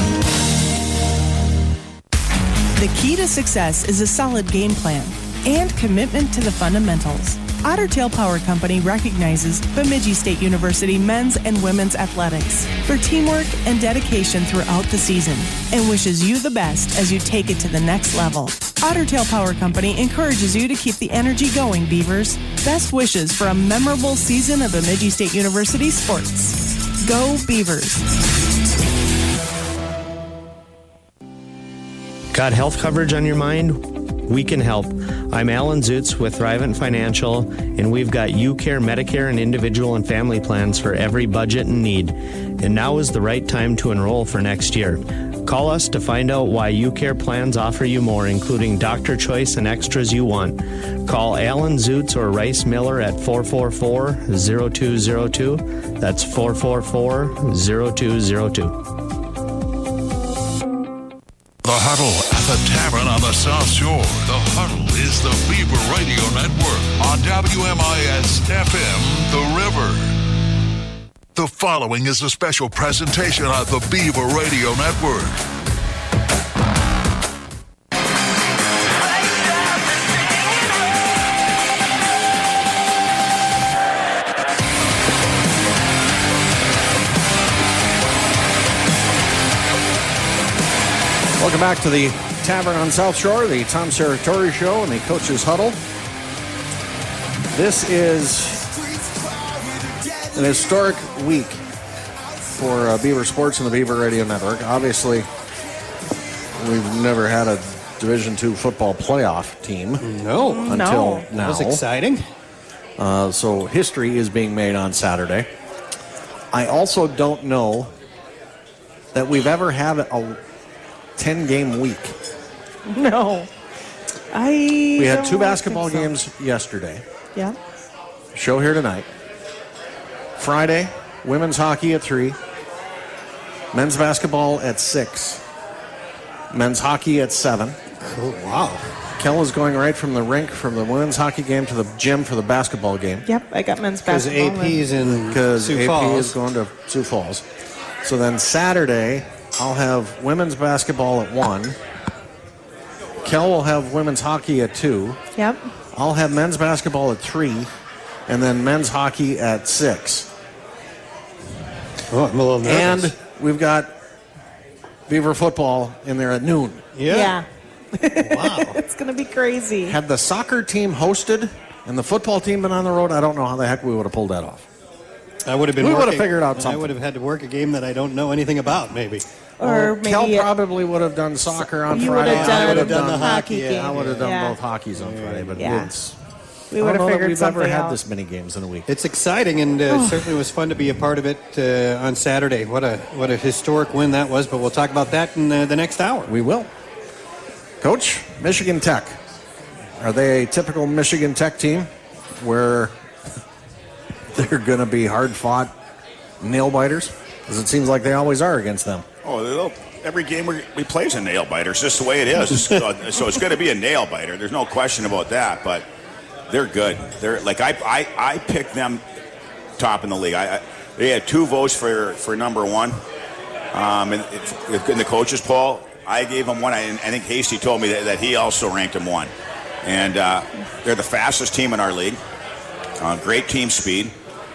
The key to success is a solid game plan and commitment to the fundamentals. Otter Tail Power Company recognizes Bemidji State University men's and women's athletics for teamwork and dedication throughout the season and wishes you the best as you take it to the next level. Otter Tail Power Company encourages you to keep the energy going, Beavers. Best wishes for a memorable season of Bemidji State University sports. Go Beavers! Got health coverage on your mind? We can help. I'm Alan Zutz with Thrivent Financial, and we've got UCare, Medicare, and individual and family plans for every budget and need. And now is the right time to enroll for next year. Call us to find out why UCare plans offer you more, including doctor choice and extras you want. Call Alan Zutz or Rice Miller at four four four, zero two zero two. That's four four four, zero two zero two. The Huddle at the Tavern on the South Shore. The Huddle is the Beaver Radio Network on W M I S F M, The River. The following is a special presentation of the Beaver Radio Network. Welcome back to the Tavern on South Shore, the Tom Serratori Show, and the Coach's Huddle. This is an historic week for uh, Beaver Sports and the Beaver Radio Network. Obviously, we've never had a Division two football playoff team. No. Until No. now. That was exciting. Uh, so history is being made on Saturday. I also don't know that we've ever had a ten-game week. No. I We had two don't basketball think so. games yesterday. Yeah. Show here tonight. Friday, women's hockey at three. Men's basketball at six. Men's hockey at seven. Cool. Wow. Kel is going right from the rink, from the women's hockey game to the gym for the basketball game. Yep, I got men's Because basketball. A P's in Because Sioux A P Falls. is going to Sioux Falls. So then Saturday, I'll have women's basketball at one. Kel will have women's hockey at two. Yep. I'll have men's basketball at three, and then men's hockey at six. Oh, I'm a little nervous. And we've got Beaver football in there at noon. Yeah. Wow. It's going to be crazy. Had the soccer team hosted and the football team been on the road, I don't know how the heck we would have pulled that off. I would have been We would have working- figured out and something. I would have had to work a game that I don't know anything about, maybe. Or Well, Kel maybe a- probably would have done soccer on You Friday. would have I done would have the done hockey yeah, game. I would have done Yeah. both hockeys on Friday, but Yeah. it's we I would don't know have that figured we've ever something had out. this many games in a week. It's exciting, and uh, certainly was fun to be a part of it uh, on Saturday. What a what a historic win that was, but we'll talk about that in uh, the next hour. We will. Coach, Michigan Tech. Are they a typical Michigan Tech team where they're going to be hard-fought nail-biters? Because it seems like they always are against them. Oh, they'll- every game we, we play is a nail biter. It's just the way it is. It's, uh, so it's going to be a nail biter. There's no question about that. But they're good. They're like I I, I picked them top in the league. I, I they had two votes for, for number one, um, in, in the coaches poll. I gave them one. I, I think Hasty told me that, that he also ranked them one. And uh, they're the fastest team in our league. Uh, great team speed.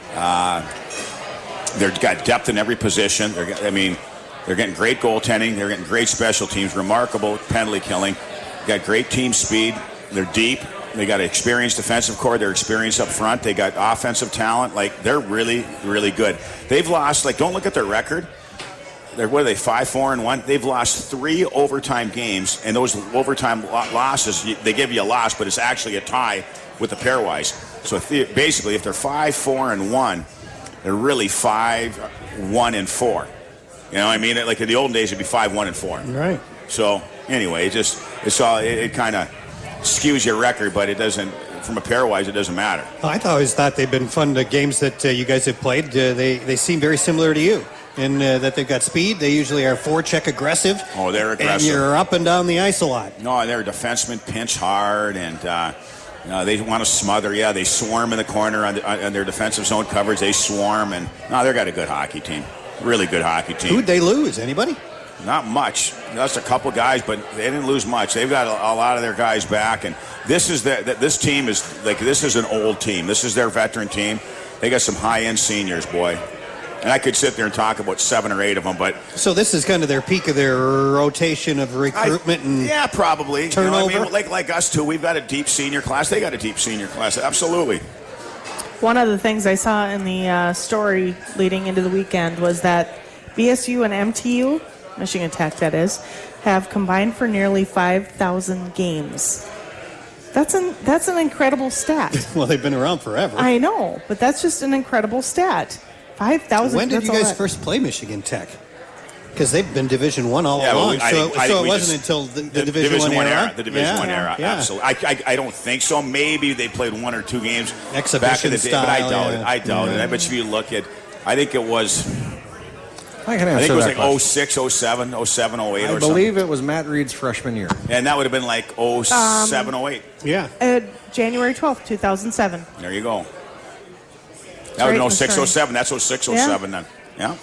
Uh, they've got depth in every position. They're, I mean. They're getting great goaltending. They're getting great special teams. Remarkable penalty killing. Got great team speed. They're deep. They got an experienced defensive core. They're experienced up front. They got offensive talent. Like, they're really, really good. They've lost, like, don't look at their record. They're, what are they, five, four, and one? They've lost three overtime games, and those overtime lo- losses, they give you a loss, but it's actually a tie with the pairwise. So if they, basically, if they're five, four, and one, they're really five, one, and four. You know what I mean? Like in the olden days, it'd be five, one, and four. Right. So anyway, it just it's all it, it kind of skews your record, but it doesn't. From a pairwise, it doesn't matter. I always thought they've been fun. The games that uh, you guys have played, uh, they they seem very similar to you, in uh, that they've got speed. They usually are forecheck aggressive. Oh, they're aggressive. And you're up and down the ice a lot. No, they're defensemen pinch hard, and uh, you know, they want to smother. Yeah, they swarm in the corner on, the, on their defensive zone coverage. They swarm, and no, they've got a good hockey team. Really good hockey team. Who'd they lose? Anybody? Not much. Just a couple guys, but they didn't lose much. They've got a, a lot of their guys back, and this is the, the this team is like this is an old team. This is their veteran team. They got some high-end seniors, boy. And I could sit there and talk about seven or eight of them, but So this is kind of their peak of their rotation of recruitment I, and yeah, probably turnover. You know what I mean? Like like us too. We've got a deep senior class. They got a deep senior class. Absolutely. One of the things I saw in the uh, story leading into the weekend was that B S U and M T U, Michigan Tech that is, have combined for nearly five thousand games. That's an that's an incredible stat. Well, they've been around forever. I know, but that's just an incredible stat. five thousand. When did that's you a guys lot. first play Michigan Tech? Because they've been Division One all Yeah, well, along. I so think- I so think it we wasn't just- until the, the, The Division, One era. era. The Division Yeah, One era, yeah. absolutely. I, I, I don't think so. Maybe they played one or two games Exhibition back in the day, but I style, doubt yeah. it. I doubt Yeah. it. I bet you look at, I think it was, I can I answer think it was that like question. oh six, oh seven, oh seven, oh eight I or believe it was Matt Reed's freshman year. something. And that would have been like oh seven, oh eight. Yeah. Uh, January twelfth, two thousand seven. There you go. That would right have been in oh the six, story. oh seven. That's oh six, oh seven then. Yeah.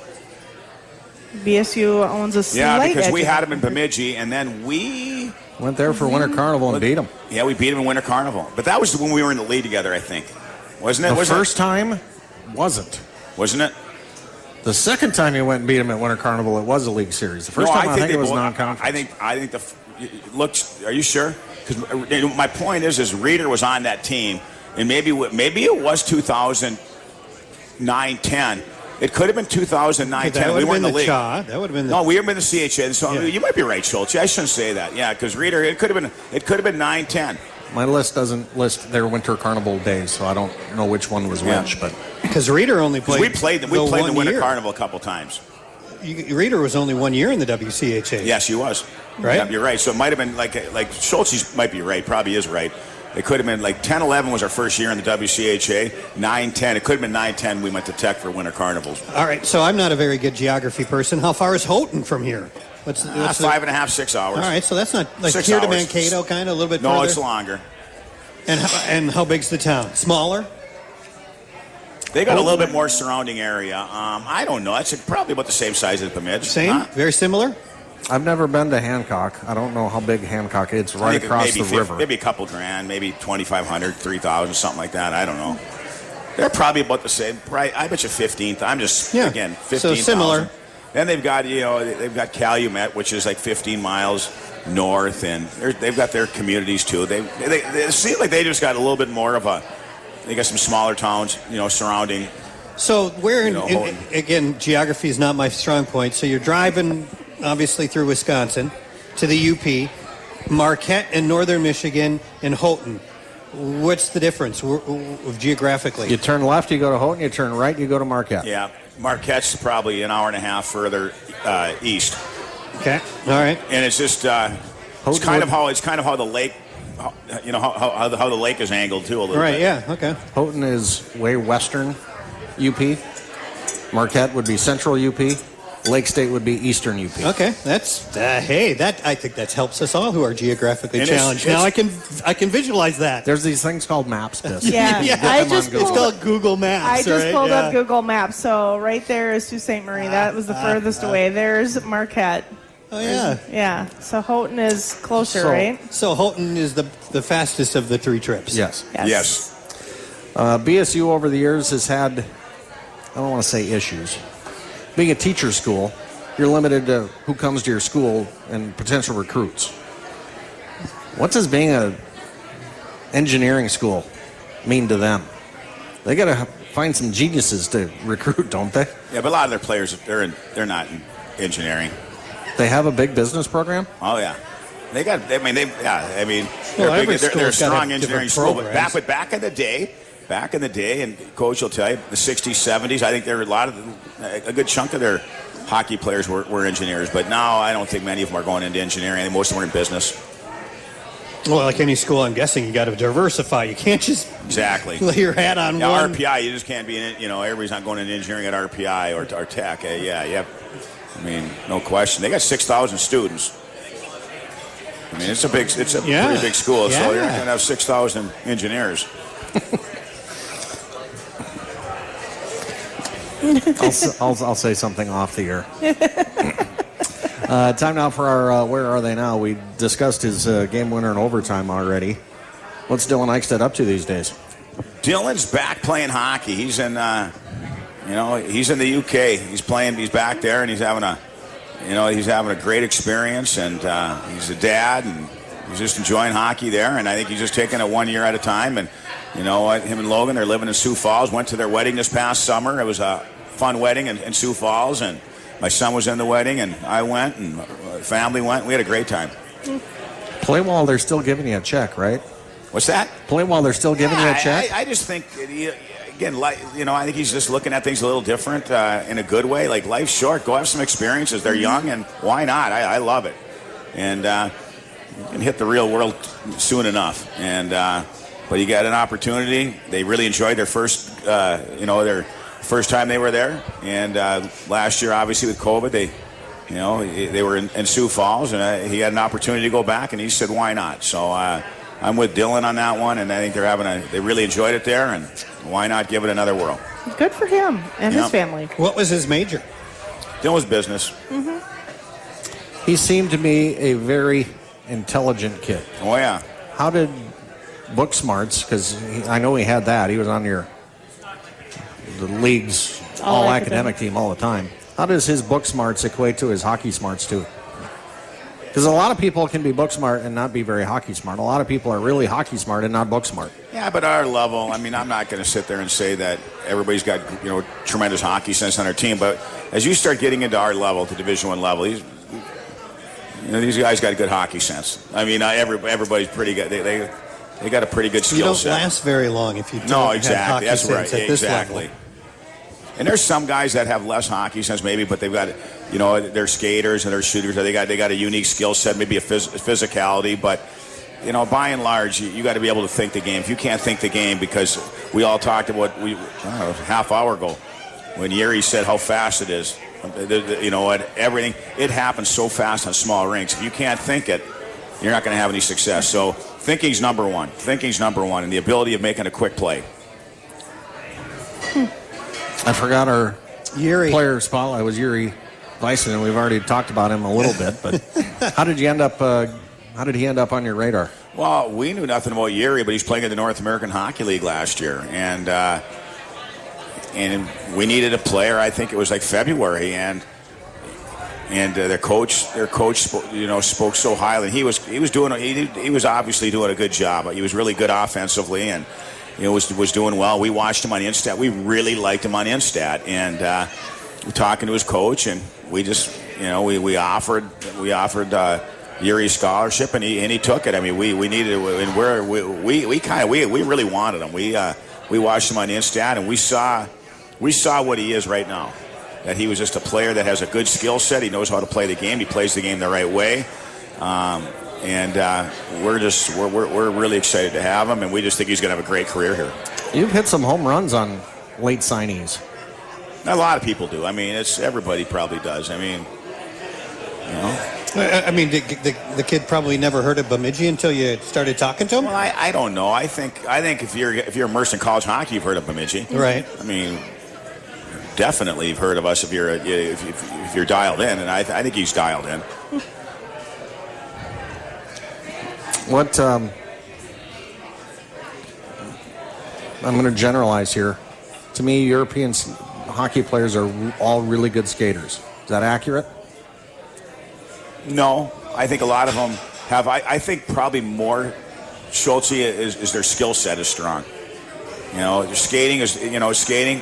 B S U owns a slight Yeah, because edge we of had it. them in Bemidji, and then we Went there for Winter Carnival and beat them. Yeah, we beat them in Winter Carnival. But that was when we were in the league together, I think. Wasn't it? The Wasn't first it? time wasn't. Wasn't it? The second time you went and beat them at Winter Carnival, it was a league series. The first No, time I think, they it was both- non-conference. I think I think the f- looks. Are you sure? Because my point is, is Reeder was on that team, and maybe maybe it was two thousand nine, ten. It could have been two thousand nine, That ten. would We have weren't been in the the league. C H A. That would have been the No, we were in the C H A. So Yeah. you might be right, Schultz. I shouldn't say that. Yeah, because Reeder, it could have been. It could have been nine, ten. My list doesn't list their Winter Carnival days, so I don't know which one was Yeah. which. But Because Reeder only played. We played. The, we the played the one Winter year. Carnival a couple times. You, Reeder was only one year in the W C H A. Yes, he was. Right? Yeah, you're right. So it might have been like like Schultz might be right. Probably is right. It could have been like ten, eleven was our first year in the W C H A. nine, ten. It could have been nine, ten. We went to Tech for Winter Carnivals. All right. So I'm not a very good geography person. How far is Houghton from here? What's, Ah, what's the- five and a half, six hours. All right. So that's not like Six here to hours. Mankato, kind of a little bit. No, further? it's longer. And how, and how big's the town? Smaller. They got a little bit more surrounding area. Um, I don't know. It's probably about the same size as Bemidji. Same. Huh? Very similar. I've never been to Hancock. I don't know how big Hancock is. It's I right think across maybe the fif- river. Maybe a couple grand, maybe twenty-five hundred, three thousand, something like that. I don't know. They're probably about the same. Right? I bet you fifteen. I'm just Yeah. again fifteen. So similar. Then they've got you know they've got Calumet, which is like fifteen miles north, and they're- they've got their communities too. They, they they seem like they just got a little bit more of a. They got some smaller towns, you know, surrounding. So where in, You know, in- Houghton. again, geography is not my strong point. So you're driving, obviously, through Wisconsin to the U P, Marquette and Northern Michigan and Houghton. what's the difference w- w- geographically? You turn left, you go to Houghton. You turn right, you go to Marquette. Yeah, Marquette's probably an hour and a half further uh, east. Okay, all right. And it's just uh, it's kind of how it's kind of how the lake, how, you know, how, how, the, how the lake is angled too a little Right, bit. yeah, okay. Houghton is way western U P. Marquette would be central U P. Lake State would be eastern U P. Okay, that's uh, hey, that I think that helps us all who are geographically And it's- challenged. it's- now I can I can visualize that. There's these things called maps, Biss. Yeah, You get I them on just Google. It's called Google Maps. I just right? pulled yeah. up Google Maps, so right there is Sault Ste. Marie. That was the furthest away. There's Marquette. Oh yeah, yeah. So Houghton is closer, so, right? So Houghton is the the fastest of the three trips. Yes. Yes. Yes. Uh, B S U over the years has had, I don't want to say issues. Being a teacher school, you're limited to who comes to your school and potential recruits. What does being a engineering school mean to them? They got to find some geniuses to recruit, don't they? Yeah, but a lot of their players they're in, they're not in engineering. They have a big business program? Oh yeah, they got. I mean, they. Yeah, I mean, Well, they're, every big, they're, they're a school's got strong a engineering different school. But programs. back, but back in the day, back in the day, and coach will tell you, the sixties, seventies. I think there were a lot of a good chunk of their hockey players were, were engineers. But now I don't think many of them are going into engineering. I think most of them are in business. Well, like any school, I'm guessing you got to diversify. You can't just Exactly. lay your hat on Yeah, one. R P I, you just can't be in it. You know, everybody's not going into engineering at R P I or, or tech. Uh, yeah, yeah. I mean, no question. They got six thousand students. I mean, it's a big, it's a Yeah. pretty big school. So Yeah. you're going to have six thousand engineers. I'll, s- I'll, I'll say something off the air. Uh, time now for our uh, Where Are They Now? We discussed his uh, game winner in overtime already. What's Dylan Eichstedt up to these days? Dylan's back playing hockey. He's in, uh, you know, he's in the U K. He's playing. He's back there, and he's having a, you know, he's having a great experience. And uh, he's a dad, and he's just enjoying hockey there. And I think he's just taking it one year at a time. And you know what? Him and Logan, they're living in Sioux Falls. Went to their wedding this past summer. It was a fun wedding in, in Sioux Falls, and my son was in the wedding, and I went, and my family went. We had a great time. Play while they're still giving you a check, right? What's that? Play while they're still giving you a Yeah, check? I, I just think, again, like, you know, I think he's just looking at things a little different uh, in a good way. Like, life's short. Go have some experiences. They're young, and why not? I, I love it. And uh, you can hit the real world soon enough. And uh, but you got an opportunity. They really enjoyed their first, uh, you know, their first time they were there. And uh, last year, obviously, with COVID, they, you know, they were in, in Sioux Falls, and uh, he had an opportunity to go back, and he said, why not? So, uh, I'm with Dylan on that one, and I think they're having a. They really enjoyed it there, and why not give it another whirl? Good for him and Yeah. his family. What was his major? Dylan's business. Mm-hmm. He seemed to me a very intelligent kid. Oh yeah. How did book smarts? Because I know he had that. He was on your the league's All all, academic. academic team all the time. How does his book smarts equate to his hockey smarts too? Because a lot of people can be book smart and not be very hockey smart. A lot of people are really hockey smart and not book smart. Yeah, but our level. I mean, I'm not going to sit there and say that everybody's got you know tremendous hockey sense on our team. But as you start getting into our level, to Division One level, these you know these guys got good hockey sense. I mean, uh, every, everybody's pretty good. They, they they got a pretty good You skill don't set. last very long if you don't No, have exactly. hockey That's sense right. at this Exactly. level. And there's some guys that have less hockey sense, maybe, but they've got, you know, they're skaters and they're shooters. They got they got a unique skill set, maybe a phys- physicality, but you know, by and large, you, you got to be able to think the game. If you can't think the game, because we all talked about we I don't know, half hour ago when Yuri said how fast it is. The- the- You know what? Everything it happens so fast on small rinks. If you can't think it, you're not going to have any success. So thinking's number one. Thinking's number one, and the ability of making a quick play. I forgot our Yuri. player spotlight was Yuri Bison, and we've already talked about him a little bit. But how did you end up? Uh, how did he end up on your radar? Well, we knew nothing about Yuri, but he's playing in the North American Hockey League last year, and uh, and we needed a player. I think it was like February, and and uh, their coach, their coach, spoke, you know, spoke so highly. He was he was doing he, he was obviously doing a good job. He was really good offensively, and you know was was doing well. We watched him on Instat. We really liked him on Instat, and uh, we're talking to his coach, and we just you know we, we offered we offered. Uh, Yuri scholarship, and he and he took it. I mean, we we needed it, and we're, we we we kind of we we really wanted him. We uh, we watched him on Instat, and we saw we saw what he is right now. That he was just a player that has a good skill set. He knows how to play the game. He plays the game the right way, um, and uh, we're just we're, we're we're really excited to have him, and we just think he's going to have a great career here. You've hit some home runs on late signees. A lot of people do. I mean, it's everybody probably does. I mean, you know. I mean, the, the, the kid probably never heard of Bemidji until you started talking to him. Well, I, I don't know. I think I think if you're if you're immersed in college hockey, you've heard of Bemidji, right? I mean, definitely you've heard of us if you're if, if, if you're dialed in, and I, I think he's dialed in. What um, I'm going to generalize here. To me, European hockey players are all really good skaters. Is that accurate? No, I think a lot of them have. I, I think probably more Schultz is, is their skill set is strong. You know, skating is you know skating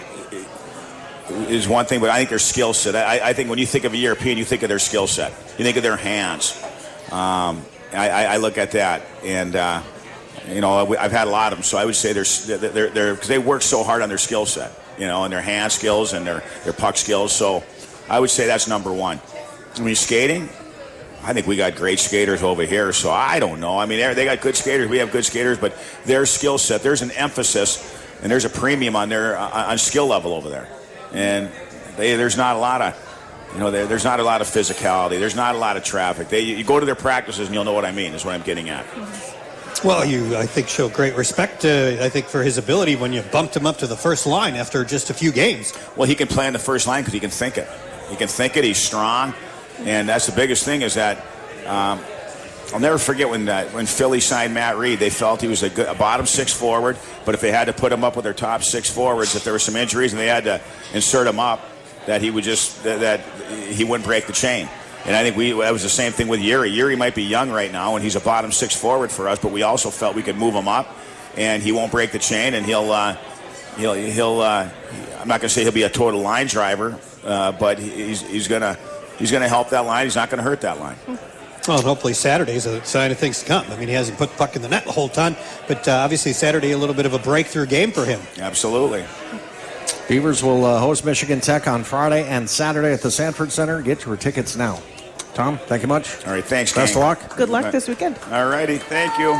is one thing, but I think their skill set. I, I think when you think of a European, you think of their skill set. You think of their hands. Um, I, I look at that, and uh, you know, I've had a lot of them, so I would say they're they're they're because they work so hard on their skill set. You know, and their hand skills and their their puck skills. So I would say that's number one. I mean, skating. I think we got great skaters over here, so I don't know. I mean, they got good skaters. We have good skaters, but their skill set, there's an emphasis and there's a premium on their uh, on skill level over there. And they, there's not a lot of, you know, there, there's not a lot of physicality. There's not a lot of traffic. They, you go to their practices and you'll know what I mean. Is what I'm getting at. Well, you, I think, show great respect, uh, I think, for his ability when you bumped him up to the first line after just a few games. Well, he can play in the first line because he can think it. He can think it. He's strong. And that's the biggest thing is that um, I'll never forget when uh, when Philly signed Matt Reed. They felt he was a, good, a bottom six forward, but if they had to put him up with their top six forwards, if there were some injuries and they had to insert him up, that he would just that, that he wouldn't break the chain. And I think we that was the same thing with Yuri. Yuri might be young right now, and he's a bottom six forward for us, but we also felt we could move him up, and he won't break the chain, and he'll uh, he'll he'll. Uh, I'm not going to say he'll be a total line driver, uh, but he's he's gonna. He's going to help that line. He's not going to hurt that line. Well, and hopefully Saturday's a sign of things to come. I mean, he hasn't put the puck in the net the whole time, but uh, obviously Saturday a little bit of a breakthrough game for him. Absolutely. Beavers will uh, host Michigan Tech on Friday and Saturday at the Sanford Center. Get your tickets now. Tom, thank you much. All right, thanks, Best gang. of luck. Good luck this weekend. All righty, thank you.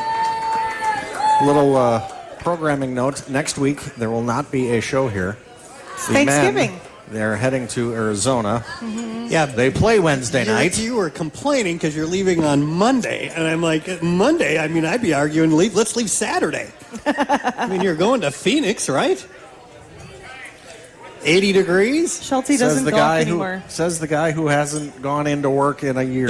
Little uh, programming note. Next week, there will not be a show here. The Thanksgiving. men, they're heading to Arizona. Mm-hmm. Yeah, they play Wednesday you, night. You were complaining because you're leaving on Monday, and I'm like, Monday? I mean, I'd be arguing, leave. Let's leave Saturday. I mean, you're going to Phoenix, right? eighty degrees? Schulte Says doesn't the golf guy anymore. Who, says the guy who hasn't gone into work in a year.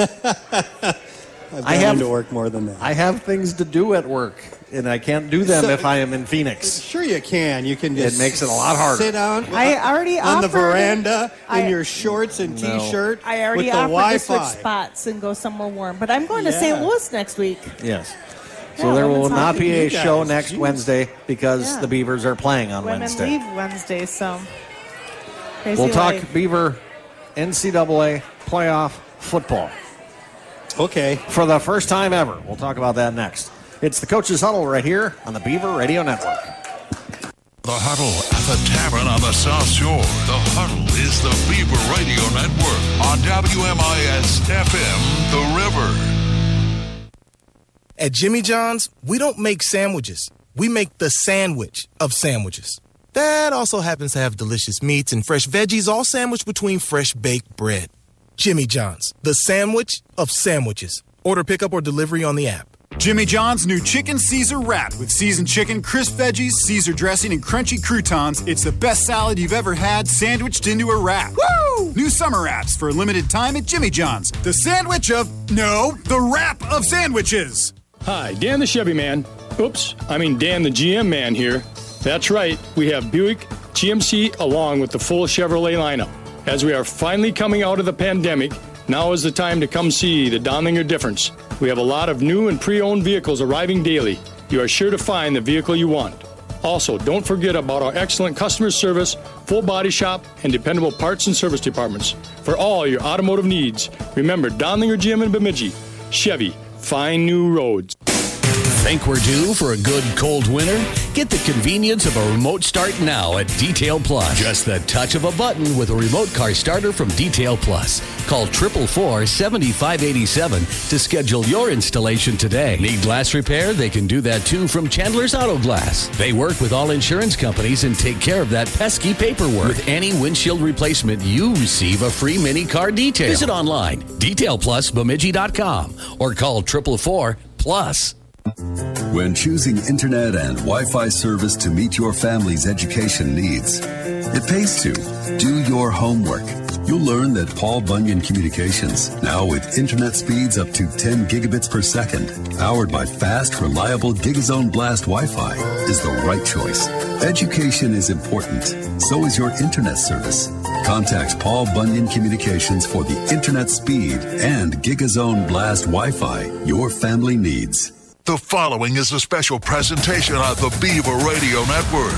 I've I gone have into work more than that. I have things to do at work, and I can't do them So- if I am in Phoenix. Sure you can. You can just It makes it a lot harder. sit down I already on the offered- veranda I- in your shorts and No. T-shirt I already with the offered Wi-Fi. to switch spots and go somewhere warm, but I'm going to Yeah. Saint Louis next week. Yes. So Yeah, there will women's not hockey. be a You guys, show next geez. Wednesday because Yeah. the Beavers are playing on Women Wednesday. leave Wednesday, so crazy We'll talk life. Beaver N C double A playoff football. Okay. For the first time ever. We'll talk about that next. It's the Coach's Huddle right here on the Beaver Radio Network. The Huddle at the Tavern on the South Shore. The Huddle is the Beaver Radio Network on W M I S F M, The River. At Jimmy John's, we don't make sandwiches. We make the sandwich of sandwiches. That also happens to have delicious meats and fresh veggies all sandwiched between fresh baked bread. Jimmy John's, the sandwich of sandwiches. Order pickup or delivery on the app. Jimmy John's new Chicken Caesar Wrap with seasoned chicken, crisp veggies, Caesar dressing, and crunchy croutons. It's the best salad you've ever had sandwiched into a wrap. Woo! New summer wraps for a limited time at Jimmy John's. The sandwich of, no, the wrap of sandwiches. Hi, Dan the Chevy Man. Oops, I mean Dan the G M Man here. That's right, we have Buick, G M C, along with the full Chevrolet lineup. As we are finally coming out of the pandemic, now is the time to come see the Donlinger difference. We have a lot of new and pre-owned vehicles arriving daily. You are sure to find the vehicle you want. Also, don't forget about our excellent customer service, full body shop, and dependable parts and service departments. For all your automotive needs, remember Donlinger G M in Bemidji, Chevy, find new roads. Think we're due for a good cold winter? Get the convenience of a remote start now at Detail Plus. Just the touch of a button with a remote car starter from Detail Plus. Call four four four, seven five eight seven to schedule your installation today. Need glass repair? They can do that too from Chandler's Auto Glass. They work with all insurance companies and take care of that pesky paperwork. With any windshield replacement, you receive a free mini car detail. Visit online, detail plus bemidji dot com or call four four four plus. When choosing internet and Wi-Fi service to meet your family's education needs, it pays to do your homework. You'll learn that Paul Bunyan Communications, now with internet speeds up to ten gigabits per second, powered by fast, reliable Gigazone Blast Wi-Fi, is the right choice. Education is important. So is your internet service. Contact Paul Bunyan Communications for the internet speed and Gigazone Blast Wi-Fi your family needs. The following is a special presentation of the Beaver Radio Network.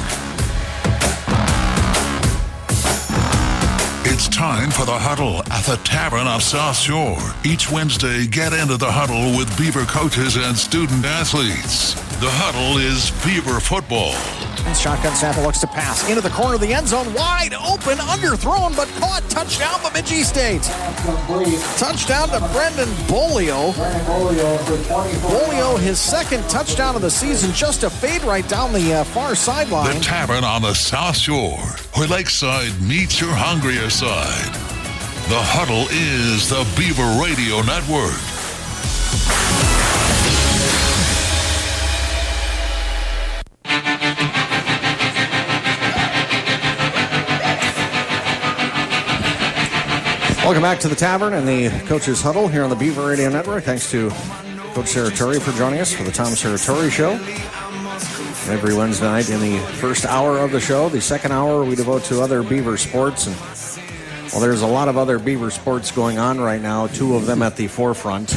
It's time for the huddle at the Tavern of South Shore. Each Wednesday, get into the huddle with Beaver coaches and student athletes. The huddle is Beaver football. And shotgun snap looks to pass into the corner of the end zone, wide open, underthrown, but caught. Touchdown, Bemidji State. Touchdown to Brendan Bolio. Bolio, his second touchdown of the season, just a fade right down the uh, far sideline. The Tavern on the South Shore, where Lakeside meets your hungrier side. The huddle is the Beaver Radio Network. Welcome back to the Tavern and the Coach's Huddle here on the Beaver Radio Network. Thanks to Coach Saratori for joining us for the Tom Saratori Show. Every Wednesday night in the first hour of the show. The second hour we devote to other Beaver sports. And well, there's a lot of other Beaver sports going on right now, two of them at the forefront.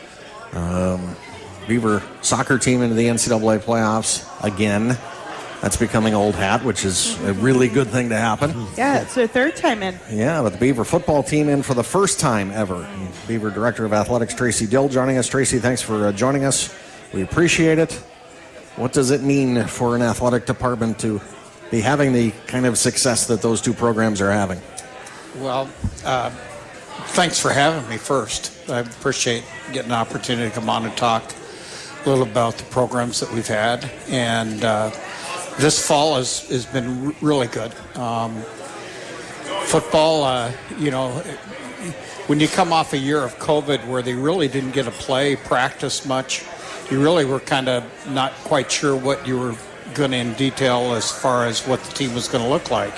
Um, Beaver soccer team into the N C double A playoffs again. That's becoming old hat, which is a really good thing to happen. Yeah, it's their third time in. Yeah, but the Beaver football team in for the first time ever. Beaver Director of Athletics, Tracy Dill, joining us. Tracy, thanks for uh, joining us. We appreciate it. What does it mean for an athletic department to be having the kind of success that those two programs are having? Well, uh, thanks for having me first. I appreciate getting an opportunity to come on and talk a little about the programs that we've had. And uh, this fall has, has been r- really good. Um, football, uh, you know, when you come off a year of COVID where they really didn't get to play, practice much, you really were kind of not quite sure what you were going to in detail as far as what the team was going to look like.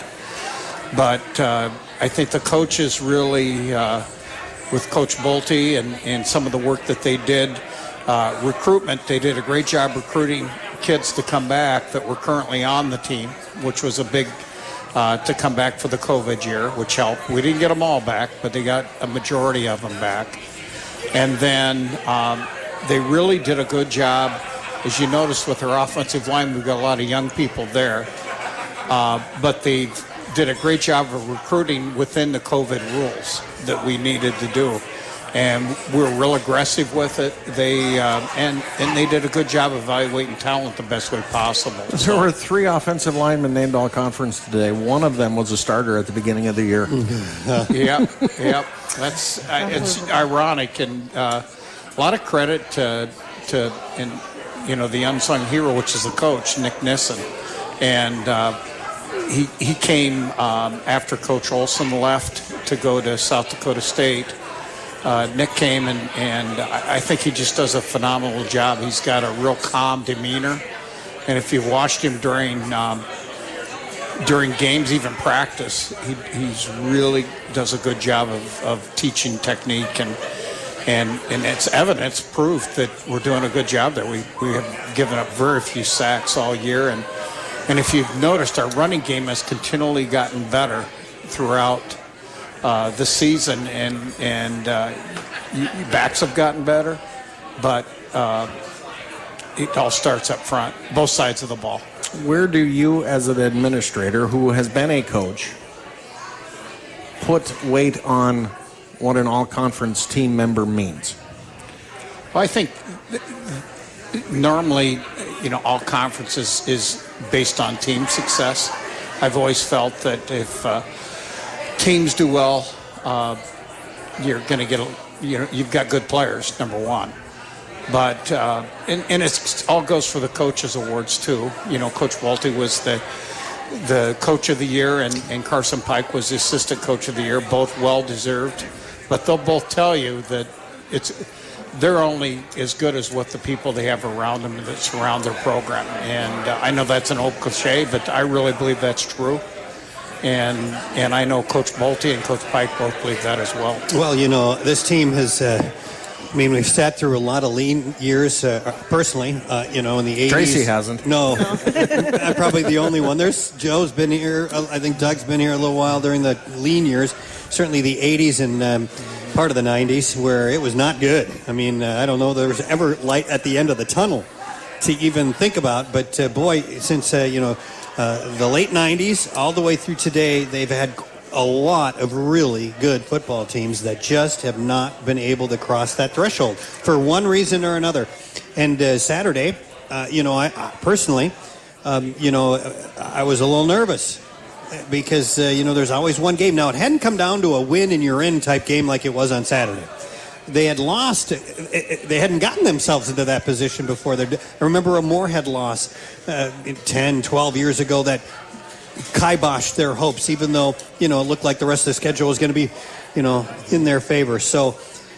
But uh, I think the coaches really, uh, with Coach Bolte and, and some of the work that they did, uh, recruitment, they did a great job recruiting kids to come back that were currently on the team, which was a big uh, to come back for the COVID year, which helped. We didn't get them all back, but they got a majority of them back. And then um, they really did a good job. As you notice with their offensive line, we've got a lot of young people there. Uh, but they did a great job of recruiting within the COVID rules that we needed to do. And we're real aggressive with it. They uh, and and they did a good job of evaluating talent the best way possible. There So- were three offensive linemen named all conference today. One of them was a starter at the beginning of the year. Yep, yep. That's uh, it's ironic, and uh, a lot of credit to to and you know the unsung hero, which is the coach Nick Nissen, and uh, he he came um, after Coach Olson left to go to South Dakota State. Uh, Nick came and and I I think he just does a phenomenal job. He's got a real calm demeanor, and if you've watched him during um, during games, even practice, he he's really does a good job of, of teaching technique, and and and it's evidence, proof that we're doing a good job there. We we have given up very few sacks all year, and and if you've noticed, our running game has continually gotten better throughout uh, the season, and and uh, backs have gotten better, but uh, it all starts up front, both sides of the ball. Where do you, as an administrator who has been a coach, put weight on what an all-conference team member means? Well, I think normally, you know, all conferences is based on team success. I've always felt that if uh, teams do well, uh, you're going to get, a, you know, you've got good players, number one. But, uh, and, and it all goes for the coaches' awards, too. You know, Coach Walty was the the coach of the year, and, and Carson Pike was the assistant coach of the year, both well-deserved. But they'll both tell you that it's they're only as good as what the people they have around them that surround their program. And uh, I know that's an old cliche, but I really believe that's true. And and I know Coach Bolte and Coach Pike both believe that as well. Well, you know, this team has, uh, I mean, we've sat through a lot of lean years, uh, personally, uh, you know, in the eighties. Tracy hasn't. No. I'm probably the only one. There's Joe's been here. I think Doug's been here a little while during the lean years. Certainly the eighties and um, part of the nineties where it was not good. I mean, uh, I don't know there was ever light at the end of the tunnel to even think about. But, uh, boy, since, uh, you know, uh, the late nineties all the way through today, they've had a lot of really good football teams that just have not been able to cross that threshold for one reason or another. And uh, Saturday, uh, you know, I, I personally, um, you know, I was a little nervous because, uh, you know, there's always one game. Now, it hadn't come down to a win and you're in type game like it was on Saturday. They had lost. They hadn't gotten themselves into that position before. I remember a Moorhead loss uh, ten, twelve years ago that kiboshed their hopes, even though, you know, it looked like the rest of the schedule was going to be, you know, in their favor. So,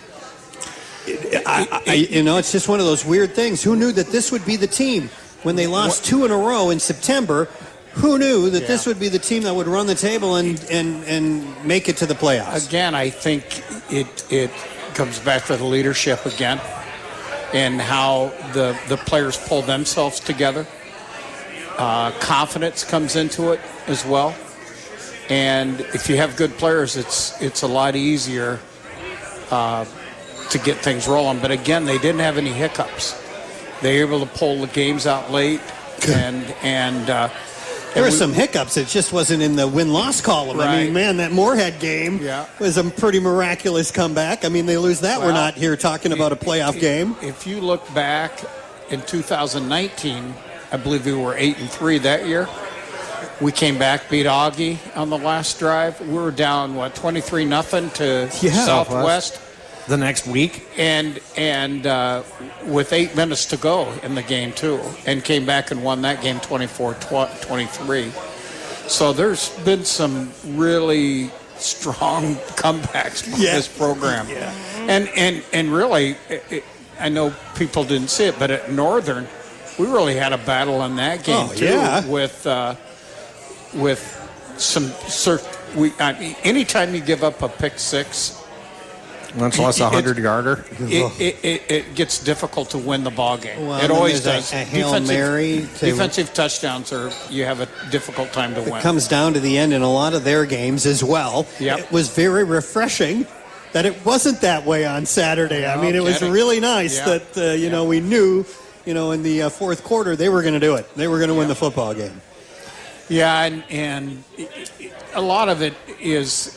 I, I, you know, it's just one of those weird things. Who knew that this would be the team when they lost two in a row in September? Who knew that yeah. this would be the team that would run the table and, and, and make it to the playoffs? Again, I think it it comes back to the leadership again and how the, the players pull themselves together. Uh, confidence comes into it as well. And if you have good players, it's it's a lot easier uh, to get things rolling. But again, they didn't have any hiccups. They were able to pull the games out late. and and uh, There and were we, some hiccups. It just wasn't in the win-loss column. Right. I mean, man, that Moorhead game yeah. was a pretty miraculous comeback. I mean, they lose that. Well, We're not here talking about a playoff if, game. If you look back in two thousand nineteen, I believe we were eight and three that year. We came back, beat Augie on the last drive. We were down what twenty-three nothing to yeah, Southwest. Southwest the next week, and and uh, with eight minutes to go in the game too, and came back and won that game twenty-four twenty-three. So there's been some really strong comebacks from Yeah. this program, Yeah. and and and really, it, it, I know people didn't see it, but at Northern, we really had a battle in that game Oh, too. yeah. With uh, with some cert. We I mean, anytime you give up a pick six. much less a It- hundred-yarder. It, it, it, it gets difficult to win the ball game. Well, it then always there's does. a- a Hail defensive, Mary to- defensive touchdowns are you have a difficult time to It win. comes down to the end in a lot of their games as well. Yep. It was very refreshing that it wasn't that way on Saturday. I No mean, it was kidding. really nice Yeah. that, uh, you know, we knew, you know, in the uh, fourth quarter they were going to do it. They were going to win the football game. Yeah, and, and a lot of it is.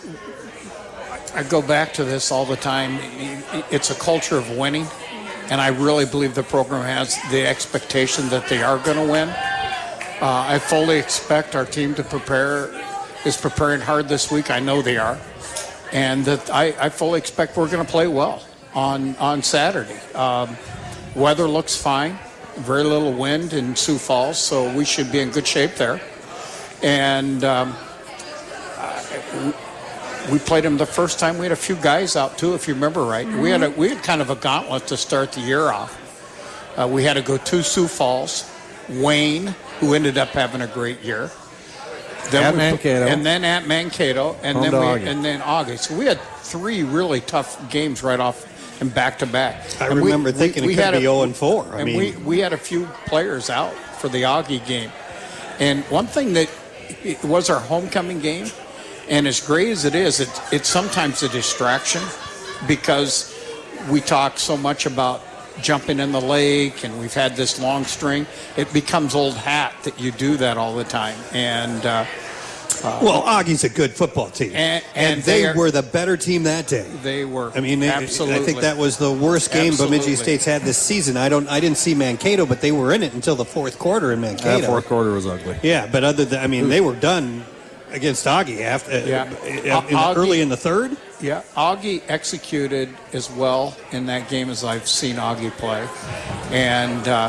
I go back to this all the time. It's a culture of winning, and I really believe the program has the expectation that they are going to win. Uh, I fully expect our team to prepare, is preparing hard this week. I know they are. And that I, I fully expect we're going to play well on, on Saturday. Um, weather looks fine, very little wind in Sioux Falls, so we should be in good shape there. And um, I, we played them the first time. We had a few guys out too, if you remember right. Mm-hmm. We had a, we had kind of a gauntlet to start the year off. Uh, we had to go to Sioux Falls, Wayne, who ended up having a great year. Then At we, Mankato. and then at Mankato, and Home then to we, Augie. and then August. So we had three really tough games right off and back to back. I And we- remember we- thinking we it could had be a- oh and four. I and mean, we, we had a few players out for the Augie game. And one thing that it was our homecoming game, and as great as it is, it, it's sometimes a distraction because we talk so much about jumping in the lake and we've had this long string. It becomes old hat that you do that all the time. And uh, Uh, well, Augie's a good football team, and, and, and they, they are, were the better team that day. They were. I mean, they, absolutely. I think that was the worst game Absolutely. Bemidji State's had this season. I don't, I didn't see Mankato, but they were in it until the fourth quarter in Mankato. That fourth quarter was ugly. Yeah, but other than, I mean, they were done against Augie after Yeah. uh, in, Augie- early in the third. Yeah, Augie executed as well in that game as I've seen Augie play. And uh,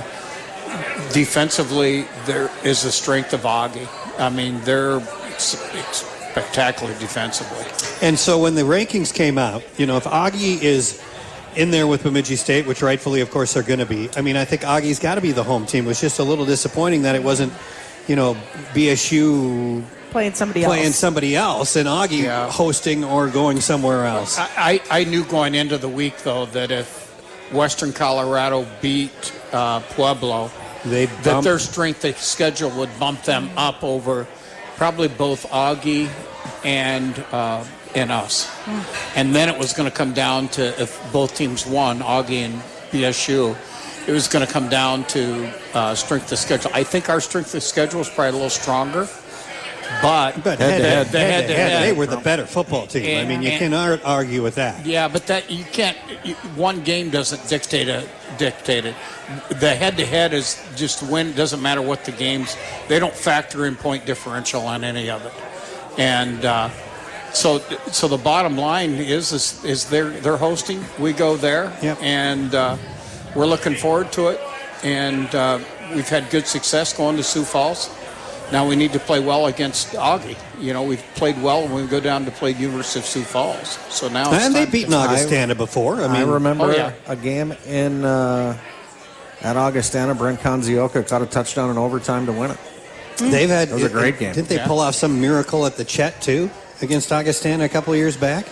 defensively, there is the strength of Augie. I mean, they're ex- ex- spectacular defensively. And so when the rankings came out, you know, if Augie is in there with Bemidji State, which rightfully, of course, they're going to be, I mean, I think Augie's got to be the home team. It was just a little disappointing that it wasn't, you know, B S U Playing somebody playing else. somebody else and Augie Yeah. hosting or going somewhere else. I, I, I knew going into the week, though, that if Western Colorado beat uh, Pueblo, They'd that bump- their strength of schedule would bump them up over probably both Augie and uh, and us. And then it was going to come down to, if both teams won, Augie and B S U, it was going to come down to uh, strength of schedule. I think our strength of schedule is probably a little stronger. But, But the head, to head, the head to head, head-to-head- they were the better football team. I And- mean, you and- cannot argue with that. Yeah, but that you can't. You, one game doesn't dictate a dictate it. The head-to-head is just win. It doesn't matter what the games. They don't factor in point differential on any of it, and uh, so so the bottom line is is, is they're they're hosting. We go there, Yep. and uh, we're looking forward to it. And uh, we've had good success going to Sioux Falls. Now we need to play well against Augie. You know, we've played well when we go down to play University of Sioux Falls. So now it's And they've time beaten to- Augustana before. I I, mean, remember Oh, yeah. a game in uh, at Augustana. Brent Konzioka caught a touchdown in overtime to win it. they've had. It was a great game. Didn't they Yeah. pull off some miracle at the Chet too against Augustana a couple of years back?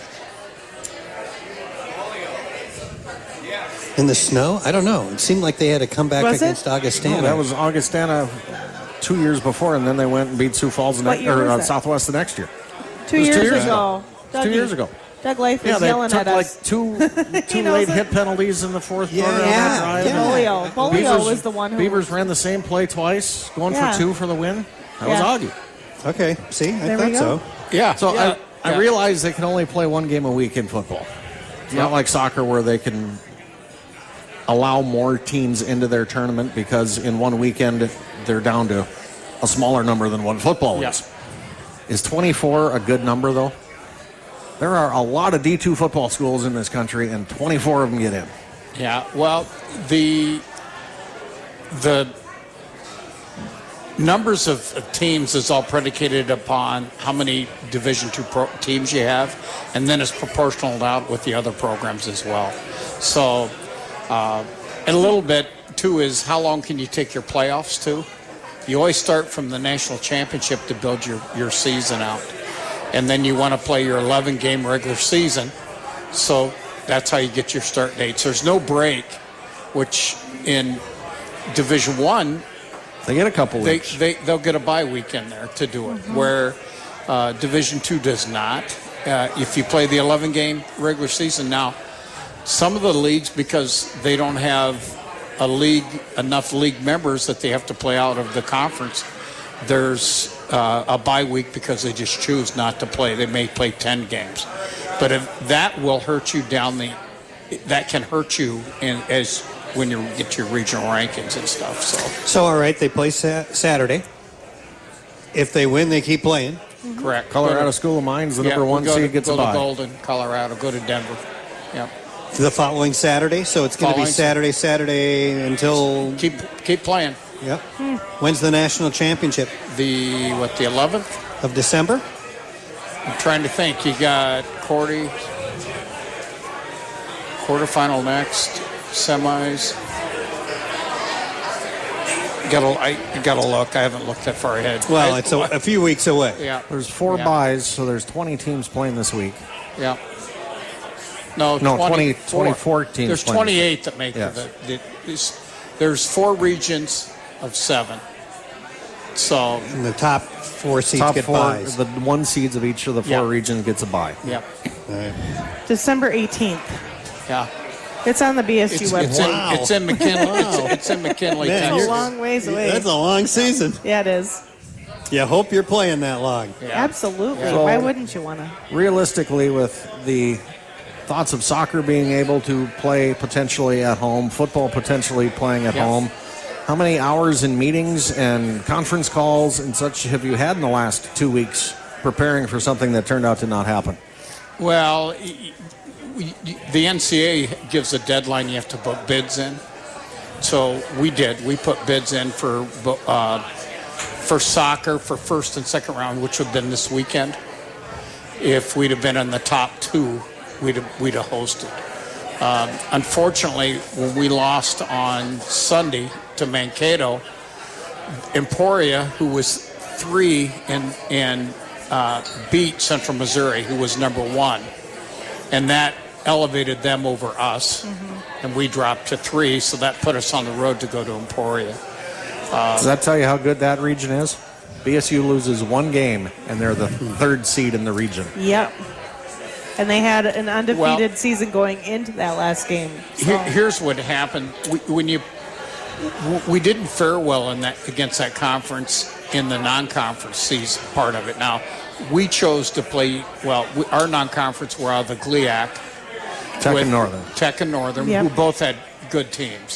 In the snow? I don't know. It seemed like they had a comeback Was it? against Augustana. No, that was Augustana two years before, and then they went and beat Sioux Falls the What next, year or was uh, that? Southwest the next year. Two It was years, two years ago. ago. It was two Dougie- years ago. Doug Life Yeah, was they yelling took at like us. two two knows late it. hit penalties in the fourth Yeah, quarter. on that yeah, drive. yeah. Bolio. Bolio Beavers- was the one who. Beavers ran the same play twice, going Yeah. for two for the win. That Yeah. was Augie. Okay, see, I There we thought go. so. Yeah. So yeah, I, I yeah. realize they can only play one game a week in football. It's not Yeah. like soccer where they can allow more teams into their tournament because in one weekend they're down to a smaller number than what football Yeah. is. Is twenty-four a good number, though? There are a lot of D two football schools in this country, and twenty-four of them get in. Yeah. Well, the the numbers of, of teams is all predicated upon how many Division two pro- teams you have, and then it's proportional out with the other programs as well. So, uh, and a little bit too is how long can you take your playoffs to? You always start from the national championship to build your, your season out. And then you want to play your eleven game regular season. So that's how you get your start dates. There's no break, which in Division One, They get a couple they, weeks. they, they'll get a bye week in there to do it, where uh, Division Two does not. Uh, if you play the eleven game regular season, now some of the leagues, because they don't have a league enough league members that they have to play out of the conference, there's uh, a bye week because they just choose not to play. They may play ten games, but if that will hurt you down the, that can hurt you in, as when you get to your regional rankings and stuff. So. So, all right, they play sa- Saturday. If they win, they keep playing. Correct. Colorado Go to- School of Mines, the yeah, number one go to- seed, gets go a to bye. Golden, Colorado. Go to Denver. Yep. The following Saturday, so it's going to be Following- Saturday, Saturday until. Keep keep playing. Yep. When's the national championship? The what? The eleventh of December. I'm trying to think. You got quarter quarterfinal next, semis. Got to I got to look. I haven't looked that far ahead. Well, I- it's a, a few weeks away. Yeah. There's four Yeah. buys, so there's twenty teams playing this week. Yeah. No, No, twenty, twenty-four. twenty-four teams There's playing. twenty-eight that make Yes. the, the, this- There's four regions of seven. So And the top four seeds Top get four, buys. the one seeds of each of the four Yeah. regions gets a bye. Yep. December eighteenth. Yeah. It's on the B S U It's, website. it's, in, it's in McKinley. It's, it's in McKinley, Man, It's Texas. a long ways away. That's a long season. Yeah, it is. You hope you're playing that long. Absolutely. So- Why wouldn't you want to? Realistically, with the thoughts of soccer being able to play potentially at home, football potentially playing at Yeah. home, how many hours in meetings and conference calls and such have you had in the last two weeks preparing for something that turned out to not happen? Well, y- y- y- the N C A A gives a deadline you have to put bids in. So we did. We put bids in for uh, for soccer for first and second round, which would have been this weekend. If we'd have been in the top two, we'd have, we'd have hosted. Um, unfortunately, when we lost on Sunday to Mankato, Emporia, who was three and and uh, beat Central Missouri, who was number one, and that elevated them over us, and we dropped to three, so that put us on the road to go to Emporia. Uh, Does that tell you how good that region is? B S U loses one game, and they're the third seed in the region. Yep. And they had an undefeated Well- season going into that last game. So. Here, here's what happened: we, when you we didn't fare well in that against that conference in the non-conference season part of it. Now we chose to play well. We, our non-conference were out of the G L I A C, Tech with and Northern. Tech and Northern, Yep. who both had good teams,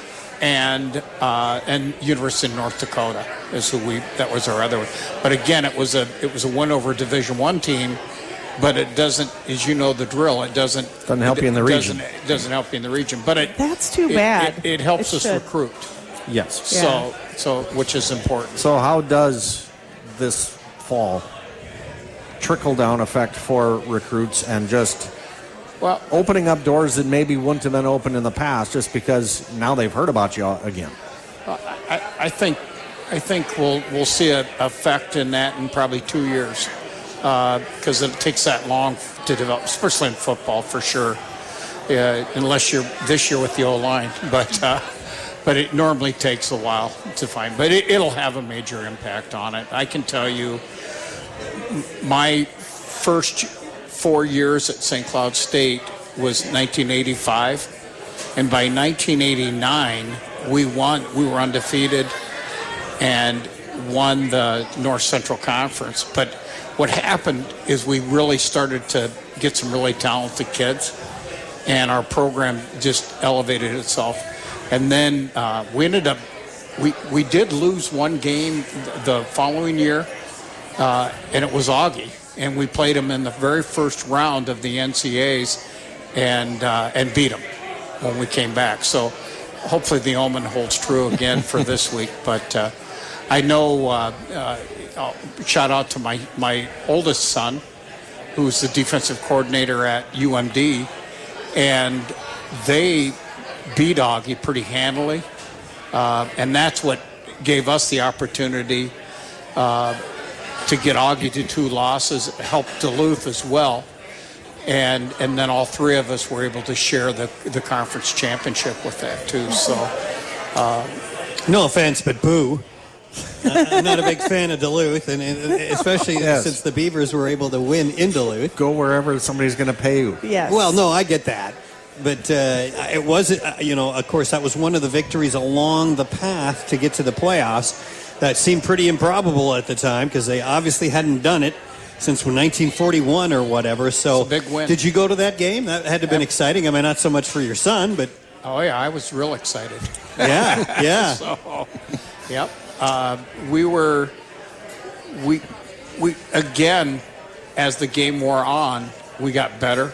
and uh, and University of North Dakota is who we that was our other one. But again, it was a it was a win over a Division One team. But it doesn't, as you know, the drill. It doesn't Doesn't help you in the it region. Doesn't, it doesn't help you in the region. But it That's too it- bad. It, it helps It us should. recruit. Yes. So so which is important. So how does this fall trickle-down effect for recruits and just well opening up doors that maybe wouldn't have been open in the past just because now they've heard about you again? I, I think I think we'll we'll see an effect in that in probably two years because it takes that long to develop, especially in football for sure. Uh, unless you're this year with the O line, but uh, but it normally takes a while to find. But it, it'll have a major impact on it. I can tell you, m- my first four years at Saint Cloud State was nineteen eighty-five, and by nineteen eighty-nine we won. We were undefeated and won the North Central Conference. But what happened is we really started to get some really talented kids, and our program just elevated itself. And then uh, we ended up, we, we did lose one game the following year, uh, and it was Augie. And we played him in the very first round of the N C A As and, uh, and beat him when we came back. So hopefully the omen holds true again for this week. But uh, I know, uh, uh, I'll shout out to my, my oldest son, who's the defensive coordinator at U M D, and they beat Augie pretty handily, uh, and that's what gave us the opportunity uh, to get Augie to two losses, helped Duluth as well, and and then all three of us were able to share the the conference championship with that too. So, uh, no offense, but boo. I'm not a big fan of Duluth, and, and especially Yes. since the Beavers were able to win in Duluth. Go wherever somebody's going to pay you. Yes. Well, no, I get that. But uh, it was, uh, you know, of course, that was one of the victories along the path to get to the playoffs that seemed pretty improbable at the time because they obviously hadn't done it since nineteen forty-one or whatever. So, It's a big win. Did you go to that game? That had to have been exciting. I mean, not so much for your son, but oh yeah, I was real excited. yeah, yeah. So, yep. Uh, we were, we, we again, as the game wore on, we got better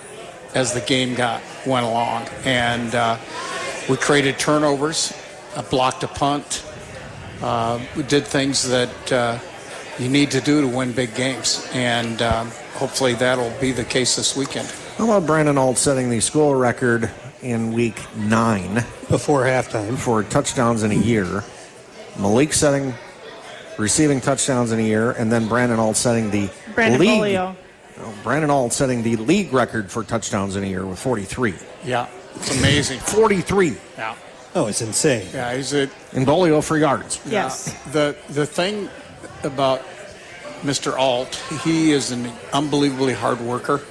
as the game got went along, and uh, we created turnovers, uh, blocked a punt. Uh, we did things that uh, you need to do to win big games, and um, hopefully that'll be the case this weekend. How about Brandon Alt setting the school record in week nine before halftime for touchdowns in a year? Malik setting receiving touchdowns in a year, and then Brandon Alt setting the Brandon league. Bolio. Oh, Brandon Alt setting the league record for touchdowns in a year with forty-three. Yeah, it's amazing. forty-three. Yeah. Oh, it's insane. Yeah, he's a And Bolio for yards. Yes. Yeah. The the thing about Mister Alt, he is an unbelievably hard worker,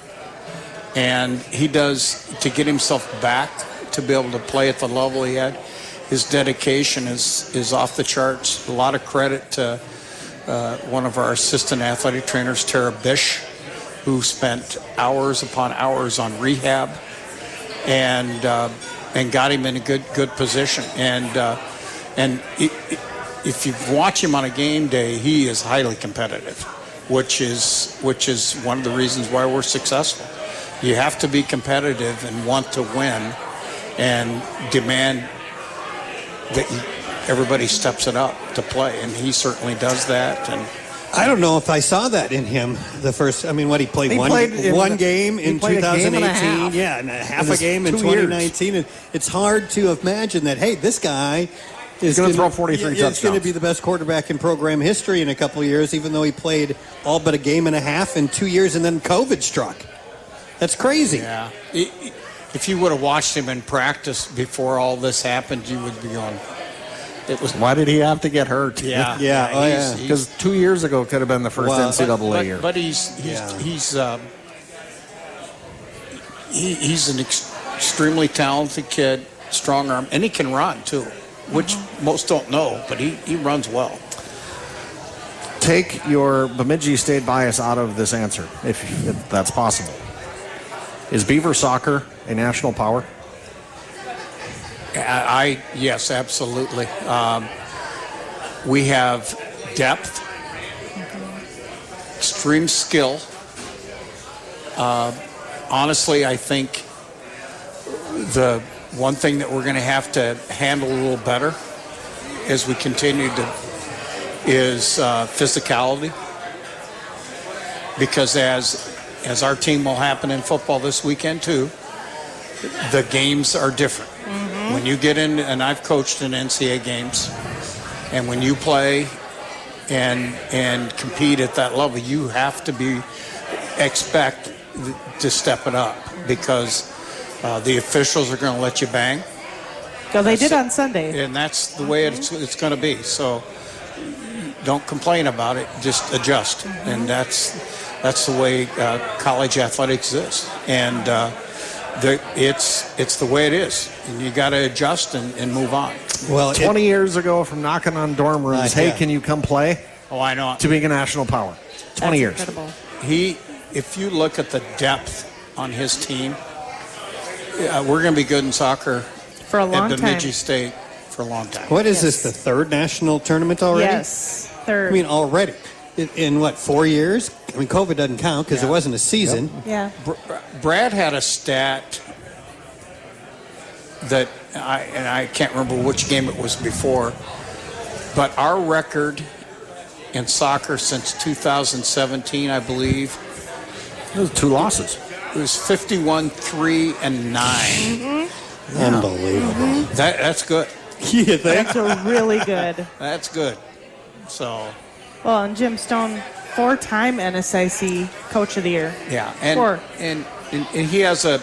and he does to get himself back to be able to play at the level he had. His dedication is is off the charts. A lot of credit to uh, one of our assistant athletic trainers, Tara Bish, who spent hours upon hours on rehab and uh, and got him in a good good position. And uh, and it, it, if you watch him on a game day, he is highly competitive, which is which is one of the reasons why we're successful. You have to be competitive and want to win and demand that you, everybody steps it up to play, and he certainly does that. And I don't know if I saw that in him the first. I mean, what he played He one played in one the- game he in played a game twenty eighteen, and a half. yeah, and a half In a his game in two years. twenty nineteen, and it's hard to imagine that. Hey, this guy is gonna gonna- throw forty-three yeah, He's going to touchdowns. be the best quarterback in program history in a couple of years, even though he played all but a game and a half in two years, and then COVID struck. That's crazy. yeah, I- I- if you would have watched him in practice before all this happened, you would be going. It was. Why did he have to get hurt? Yeah, Yeah, oh, he's- yeah. he's- Because two years ago could have been the first Well, N C double A but, year. But he's he's Yeah. he's um, he, he's an ex- extremely talented kid, strong arm, and he can run too, which most don't know. But he, he runs well. Take your Bemidji State bias out of this answer, if, if that's possible. Is Beaver soccer a national power? I, I yes, absolutely. Um, we have depth, extreme skill. Uh, honestly, I think the one thing that we're going to have to handle a little better as we continue to is uh, physicality, because as as our team will happen in football this weekend too, the games are different. When you get in, and I've coached in N C A A games, and when you play and and compete at that level, you have to be expect to step it up, because uh, the officials are going to let you bang. So they did on Sunday. And that's the way it's, it's going to be. So don't complain about it. Just adjust. And that's that's the way uh, college athletics is. And uh, the, it's it's the way it is. And you got to adjust and, and move on. Well, twenty years ago, from knocking on dorm rooms, Uh, hey, yeah. can you come play? Oh, I know. To being a national power. twenty years. Incredible. He, if you look at the depth on his team, uh, we're going to be good in soccer For a long at Bemidji time. State for a long time. What is this, the third national tournament already? Yes, third. I mean, already. In, in what, four years? I mean, COVID doesn't count because it wasn't a season. Yeah. Br- Brad had a stat that I and I can't remember which game it was before, but our record in soccer since two thousand seventeen, I believe, It was two losses. it was fifty-one, three, and nine. Unbelievable. That that's good. You think? That's a really good. That's good. So Well, and Jim Stone, four-time N S I C Coach of the Year. yeah, and Four. and, and and he has a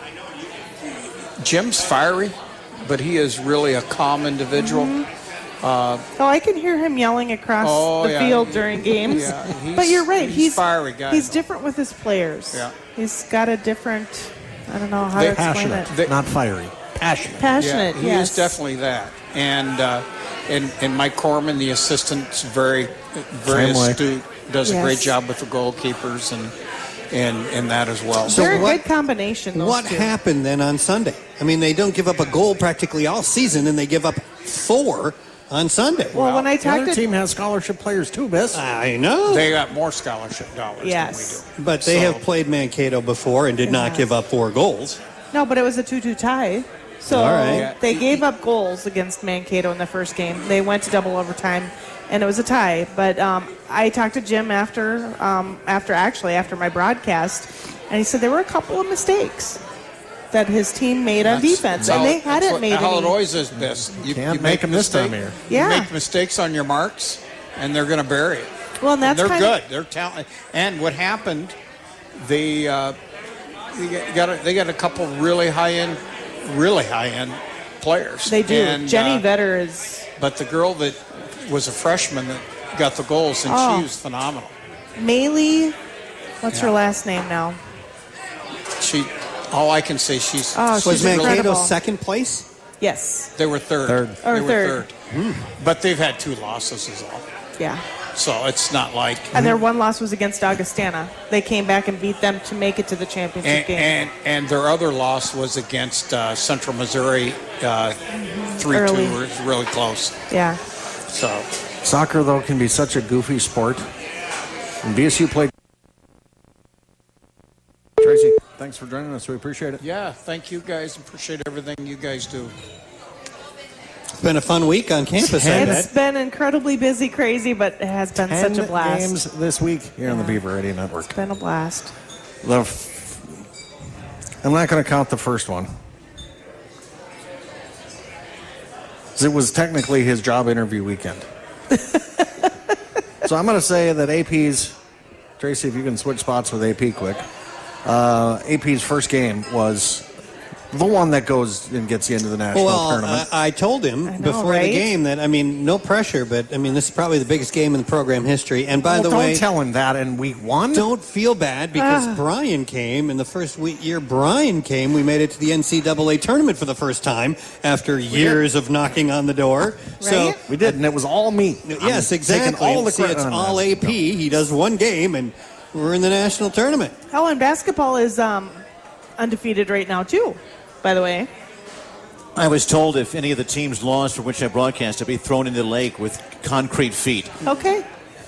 Jim's fiery, but he is really a calm individual. Uh, Oh, I can hear him yelling across Oh, the yeah. field during games. Yeah, he's- but you're right. he's He's fiery guy, He's though. different with his players. Yeah. He's got a different. I don't know how They- to explain Passionate, it. They- not fiery. Passionate. Passionate. Yeah, he yes. is definitely that. And uh, and and Mike Corman, the assistant's very very Same way. astute. Does a Yes. great job with the goalkeepers and and and that as well. So They're a what- good combination. Those What two. happened then on Sunday? I mean, they don't give up a goal practically all season, and they give up four on Sunday. Well, when I The talked other to team has scholarship players too, Biss. I know. They got more scholarship dollars Yes. than we do. but they So- have played Mankato before and did not Yeah. give up four goals. No, but it was a two-two tie. So All right. Yeah. they gave up goals against Mankato in the first game. They went to double overtime, and it was a tie. But um, I talked to Jim after, um, after actually after my broadcast, and he said there were a couple of mistakes that his team made on That's- defense, that's and how- they that's hadn't what- made how any. it always is, Biss. You Can't you make 'em this time mistake- of year. Yeah. You make mistakes on your marks, and they're going to bury it. Well, and that's they're kind of- good. They're talented. And what happened? They uh, they got a, they got a couple really high end, really high end players. They do. And, Jenny uh, Vetter is But the girl that was a freshman that got the goals, and Oh. she was phenomenal. Maylee. What's her Yeah. last name now? She, all I can say, she's. Oh, Was she's Mankato incredible. second place? Yes. They were third. Third. Or They were third. third. But they've had two losses, is all. Yeah. So it's not like. And their one loss was against Augustana. They came back and beat them to make it to the championship And, game. and and their other loss was against uh, Central Missouri, uh, three two. Early. It was really close. Yeah. So Soccer, though, can be such a goofy sport. And B S U played. Tracy, thanks for joining us. We appreciate it. yeah, thank you guys. Appreciate everything you guys do. It's been a fun week on campus, I It's bet. been incredibly busy, crazy, but it has been Ten such a blast. games this week here on the Beaver Radio Network. It's been a blast. The f- I'm not going to count the first one. 'Cause it was technically his job interview weekend. So I'm going to say that A P's, Tracy, if you can switch spots with A P quick, uh, A P's first game was the one that goes and gets you into the national Well, tournament. I, I told him I know, before right? the game that, I mean, no pressure, but, I mean, this is probably the biggest game in the program history. And by Well, the don't way, tell him that in week one. don't feel bad because Ah. Brian came, and the first week, year Brian came, we made it to the N C double A tournament for the first time after years of knocking on the door. So, Right? We did, and it was all me. yes, I'm exactly. taking all the See, credit it's on all that. A P. He does one game, and we're in the national tournament. Oh, and basketball is um, undefeated right now, too, by the way. I was told if any of the teams lost for which I broadcast, I'd be thrown into the lake with concrete feet. Okay.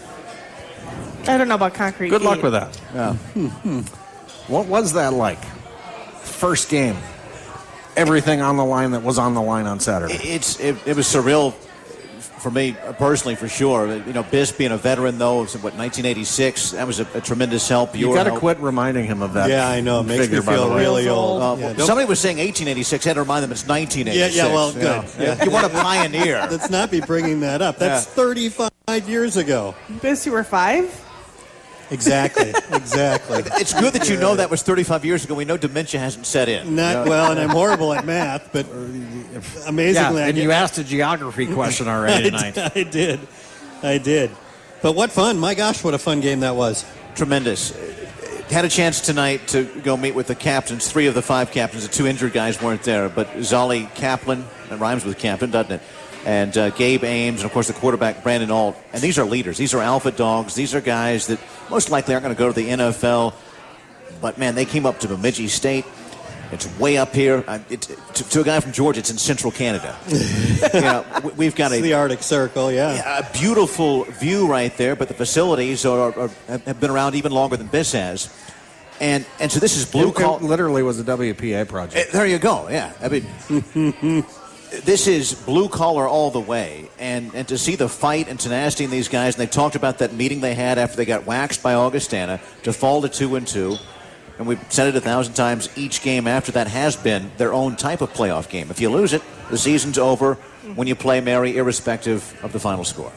I don't know about concrete. Good luck feet. with that. Yeah. What was that like? First game. Everything on the line that was on the line on Saturday. It's it, it was surreal for me personally, for sure. You know, Biss being a veteran, though, it was, what, nineteen eighty-six. That was a, a tremendous help. You Your got to help. quit reminding him of that. Yeah, I know. It makes figure, me by the feel way. really old. Uh, Yeah, well, don't- somebody was saying eighteen eighty-six. I had to remind them it's nineteen Yeah, eighty-six. yeah, well, you good. know. Yeah. You want a pioneer. Let's not be bringing that up. That's Yeah. thirty-five years ago. Biss, you were five? Exactly. Exactly. It's good that you know that was thirty-five years ago. We know dementia hasn't set in. Not You know? well, and I'm horrible at math, but amazingly, Yeah, I and get- you asked a geography question already I, tonight. I did, I did. But what fun! My gosh, what a fun game that was. Tremendous. Had a chance tonight to go meet with the captains. Three of the five captains. The two injured guys weren't there, but Zolly Kaplan, that rhymes with captain, doesn't it? And uh, Gabe Ames, and of course the quarterback Brandon Alt. And these are leaders. These are alpha dogs. These are guys that most likely aren't going to go to the N F L. But man, they came up to Bemidji State. It's way up here. Uh, it, to, to a guy from Georgia, it's in central Canada. you know, we- we've got It's a the Arctic Circle, yeah. a beautiful view right there, but the facilities are, are, have been around even longer than Biss has. And and so this is blue It, collar. it literally was a W P A project. There you go. Yeah, I mean, this is blue collar all the way, and and to see the fight and tenacity in these guys, and they talked about that meeting they had after they got waxed by Augustana to fall to two and two. And we've said it a thousand times. Each game after that has been their own type of playoff game. If you lose it, the season's over when you play Mary, irrespective of the final score.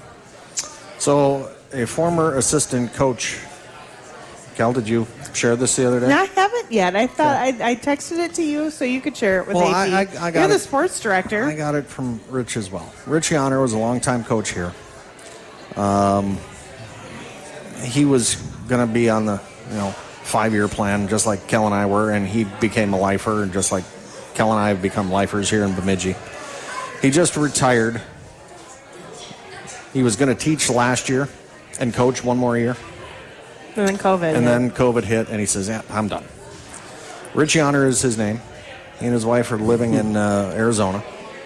So, a former assistant coach, Cal, did you share this the other day? No, I haven't yet. I thought I, I texted it to you so you could share it with Well, A P. I- I- I got You're the it. sports director. I got it from Rich as well. Rich Yonner was a longtime coach here. Um, he was going to be on the, you know, five-year plan, just like Kel and I were, and he became a lifer, and just like Kel and I have become lifers here in Bemidji. He just retired. He was going to teach last year and coach one more year, And then COVID. and hit. then COVID hit, and he says, yeah, I'm done. Rich Yonner is his name. He and his wife are living in uh, Arizona.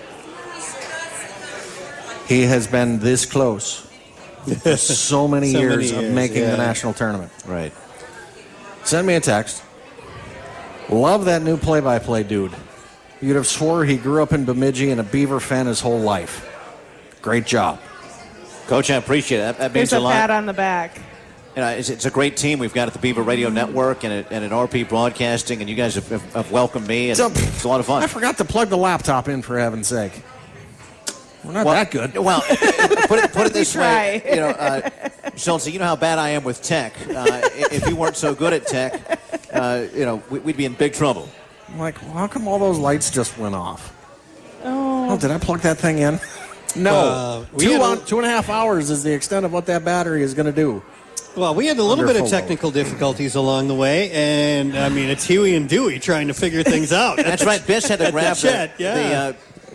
He has been this close for so many So years many of years, making yeah. the national tournament. Right. Send me a text. Love that new play-by-play dude. You'd have swore he grew up in Bemidji and a Beaver fan his whole life. Great job. Coach, I appreciate it. That, that means There's a a lot. pat on the back. You know, it's, it's a great team we've got at the Beaver Radio Network and at, and at R P Broadcasting, and you guys have, have, have welcomed me, and So- it's a lot of fun. I forgot to plug the laptop in, for heaven's sake. We're not Well- that good. Well, put it, put it this We way, try. you know, uh, Schultz, you know how bad I am with tech. Uh, if you weren't so good at tech, uh, you know, we- we'd be in big trouble. I'm like, well, how come all those lights just went off? Oh. Oh, did I plug that thing in? No. Uh, we two, had a- on, two and a half hours is the extent of what that battery is going to do. Well, we had a little Under bit of full load. technical difficulties along the way, and I mean, it's Huey and Dewey trying to figure things out. That's right. Biss had to At the grab the, shed, yeah. the uh,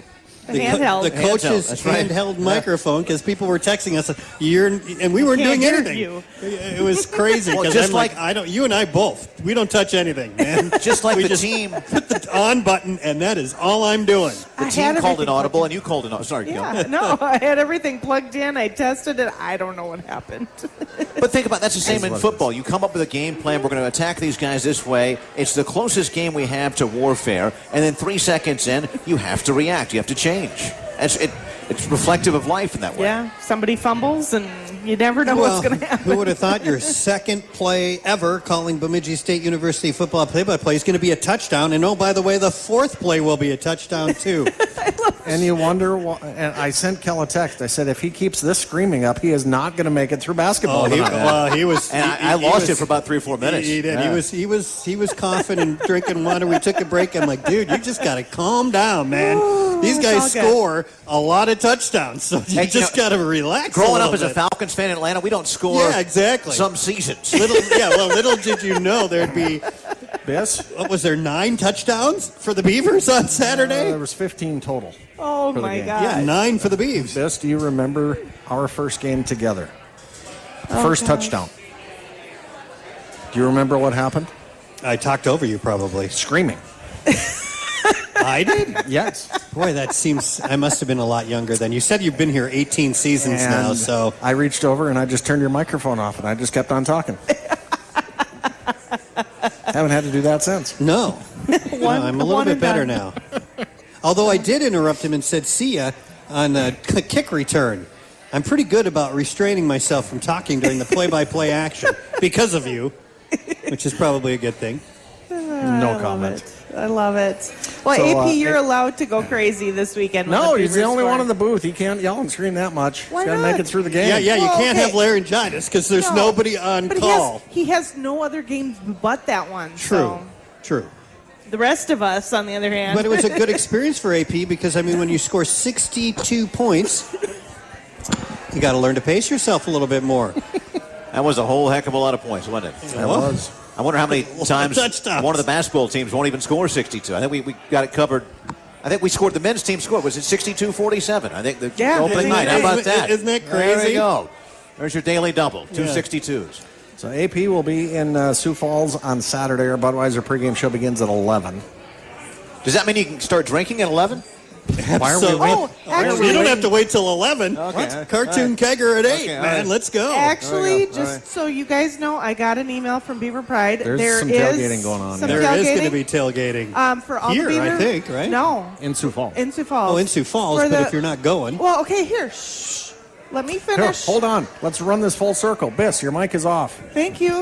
The handheld. the coach's That's right. handheld microphone because people were texting us. You're and we weren't Can't doing hear anything. you. It was crazy Well, because just I'm like, like- I don't. You and I both. We don't touch anything, man. Just like we the just team. put the on button, and that is all I'm doing. The I team had called everything an audible, plugged and you called an audible. Sorry, go. Yeah, no, I had everything plugged in. I tested it. I don't know what happened. But think about that's the same in football. You come up with a game plan. We're going to attack these guys this way. It's the closest game we have to warfare. And then three seconds in, you have to react. You have to change. It's, it, it's reflective of life in that way. Yeah, somebody fumbles, and you never know Well, what's going to happen. who would have thought your second play ever calling Bemidji State University football play-by-play is going to be a touchdown? And oh, by the way, the fourth play will be a touchdown too. And you wonder, why, and I sent Kel a text. I said, if he keeps this screaming up, he is not going to make it through basketball. Oh, he, tonight. well, he was. And he- I, I he lost was- it for about three or four minutes. He, he did. Yeah. He was. He was. He was coughing and drinking water. We took a break. I'm like, dude, you just got to calm down, man. These it's guys all good. score a lot of touchdowns, so you Hey, you just know, got to relax. Growing a up as little a bit. Falcons fan in Atlanta, we don't score Yeah, exactly. some seasons. Little, yeah. Well, little did you know there'd be. Biss? What was there? Nine touchdowns for the Beavers on Uh, Saturday. there was fifteen total. Oh, for the my game. God. Yeah, nine for the Beavs. Biss, do you remember our first game together? Oh, First gosh. touchdown. Do you remember what happened? I talked over you, probably. Screaming. I did. Yes. Boy, that seems. I must have been a lot younger then. You said you've been here eighteen seasons And now, so I reached over and I just turned your microphone off and I just kept on talking. Haven't had to do that since. no. One- No, I'm a little one bit and better done. now. Although I did interrupt him and said, "See ya" on the kick return. I'm pretty good about restraining myself from talking during the play-by-play action because of you, which is probably a good thing. No I comment. Love it. I love it. Well, So, A P, uh, you're it- allowed to go crazy this weekend. when No, the he's the Beavers only score. one in the booth. He can't yell and scream that much. Why he's got to not? make it through the game. Yeah, yeah, you Well, can't okay. have laryngitis because there's No. nobody on But call. He has, he has no other games but that one. True, So. true. The rest of us, on the other hand. But it was a good experience for A P because, I mean, when you score sixty-two points, you got to learn to pace yourself a little bit more. That was a whole heck of a lot of points, wasn't it? That was. I wonder how many times touchdowns. one of the basketball teams won't even score sixty-two. I think we, we got it covered. I think we scored, the men's team scored. Was it sixty-two forty-seven? I think the Yeah. opening Isn't night. that- How about that? isn't that There crazy? you go. There's your daily double, two Yeah. sixty-twos. So A P will be in uh, Sioux Falls on Saturday. Our Budweiser pregame show begins at eleven. Does that mean you can start drinking at eleven? Why are we So- waiting? Oh, you actually, don't have to wait till eleven. Okay. What? Cartoon kegger at eight, Okay, all man. right. Let's go. Actually, go. just All right. so you guys know, I got an email from Beaver Pride. There's There some is tailgating going on, Some There tailgating. is going to be tailgating. Um, for all Here, the Beaver, I think, right? No, In Sioux Falls. in Sioux Falls. Oh, in Sioux Falls, For but the- if you're not going. Well, okay, here. Shh. Let me Here, finish. hold on. Let's run this full circle. Biss, your mic is off. Thank you.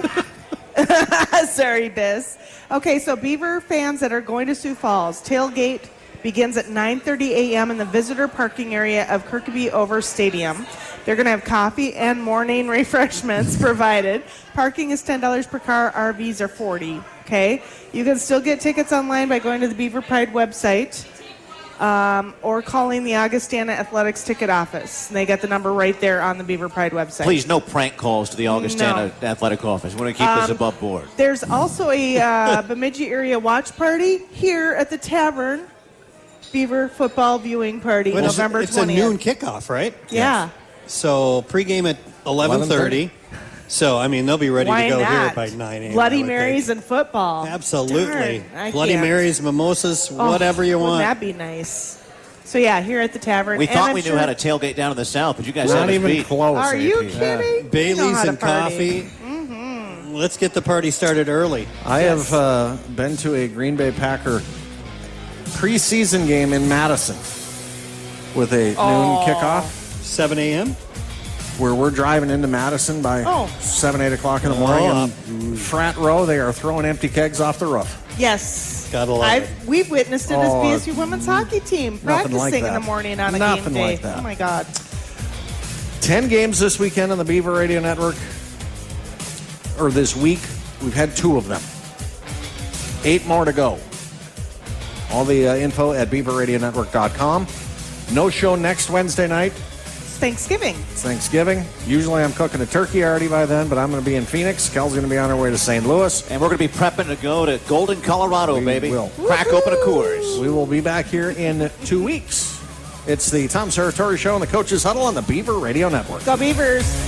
Sorry, Biz. Okay, so Beaver fans that are going to Sioux Falls, tailgate begins at nine thirty a.m. in the visitor parking area of Kirkby Over Stadium. They're going to have coffee and morning refreshments provided. Parking is ten dollars per car. R Vs are forty dollars. Okay? You can still get tickets online by going to the Beaver Pride website. Um, or calling the Augustana Athletics ticket office. And they got the number right there on the Beaver Pride website. Please, no prank calls to the Augustana Athletic Office. We want to keep this Um, above board. There's also a uh, Bemidji area watch party here at the tavern. Beaver football viewing party, Well, it's- November it's twentieth. a noon kickoff, right? Yeah. So pregame at eleven thirty. So, I mean, they'll be ready Why to go not? here by nine a.m. Bloody I would Marys think. and football. Absolutely. Darn, I Bloody can't. Marys, mimosas, Oh, whatever you wouldn't want. that be nice? So yeah, here at the tavern. We And thought I'm we sure- knew how to tailgate down in the south, but you guys Not have us even beat. close. Are A you P. kidding? You know Bailey's how to and party. coffee. Mm-hmm. Let's get the party started early. I Yes. have uh, been to a Green Bay Packer preseason game in Madison with a Oh. noon kickoff seven a.m. where we're driving into Madison by Oh. seven, eight o'clock in the morning. Oh, and frat row, they are throwing empty kegs off the roof. Yes. Gotta love I've, it. We've witnessed it Oh, as B S U women's hockey team nothing like practicing in that. the morning on a Nothing game day. like that. Oh my God. Ten games this weekend on the Beaver Radio Network, or this week. We've had two of them. Eight more to go. All the uh, info at beaver radio network dot com. No show next Wednesday night. It's Thanksgiving. It's Thanksgiving. Usually I'm cooking a turkey already by then, but I'm going to be in Phoenix. Kel's going to be on her way to Saint Louis. And we're going to be prepping to go to Golden, Colorado, We baby. will. Crack open a Coors. We will be back here in two weeks It's the Tom Serratori Show and the Coaches Huddle on the Beaver Radio Network. Go Beavers!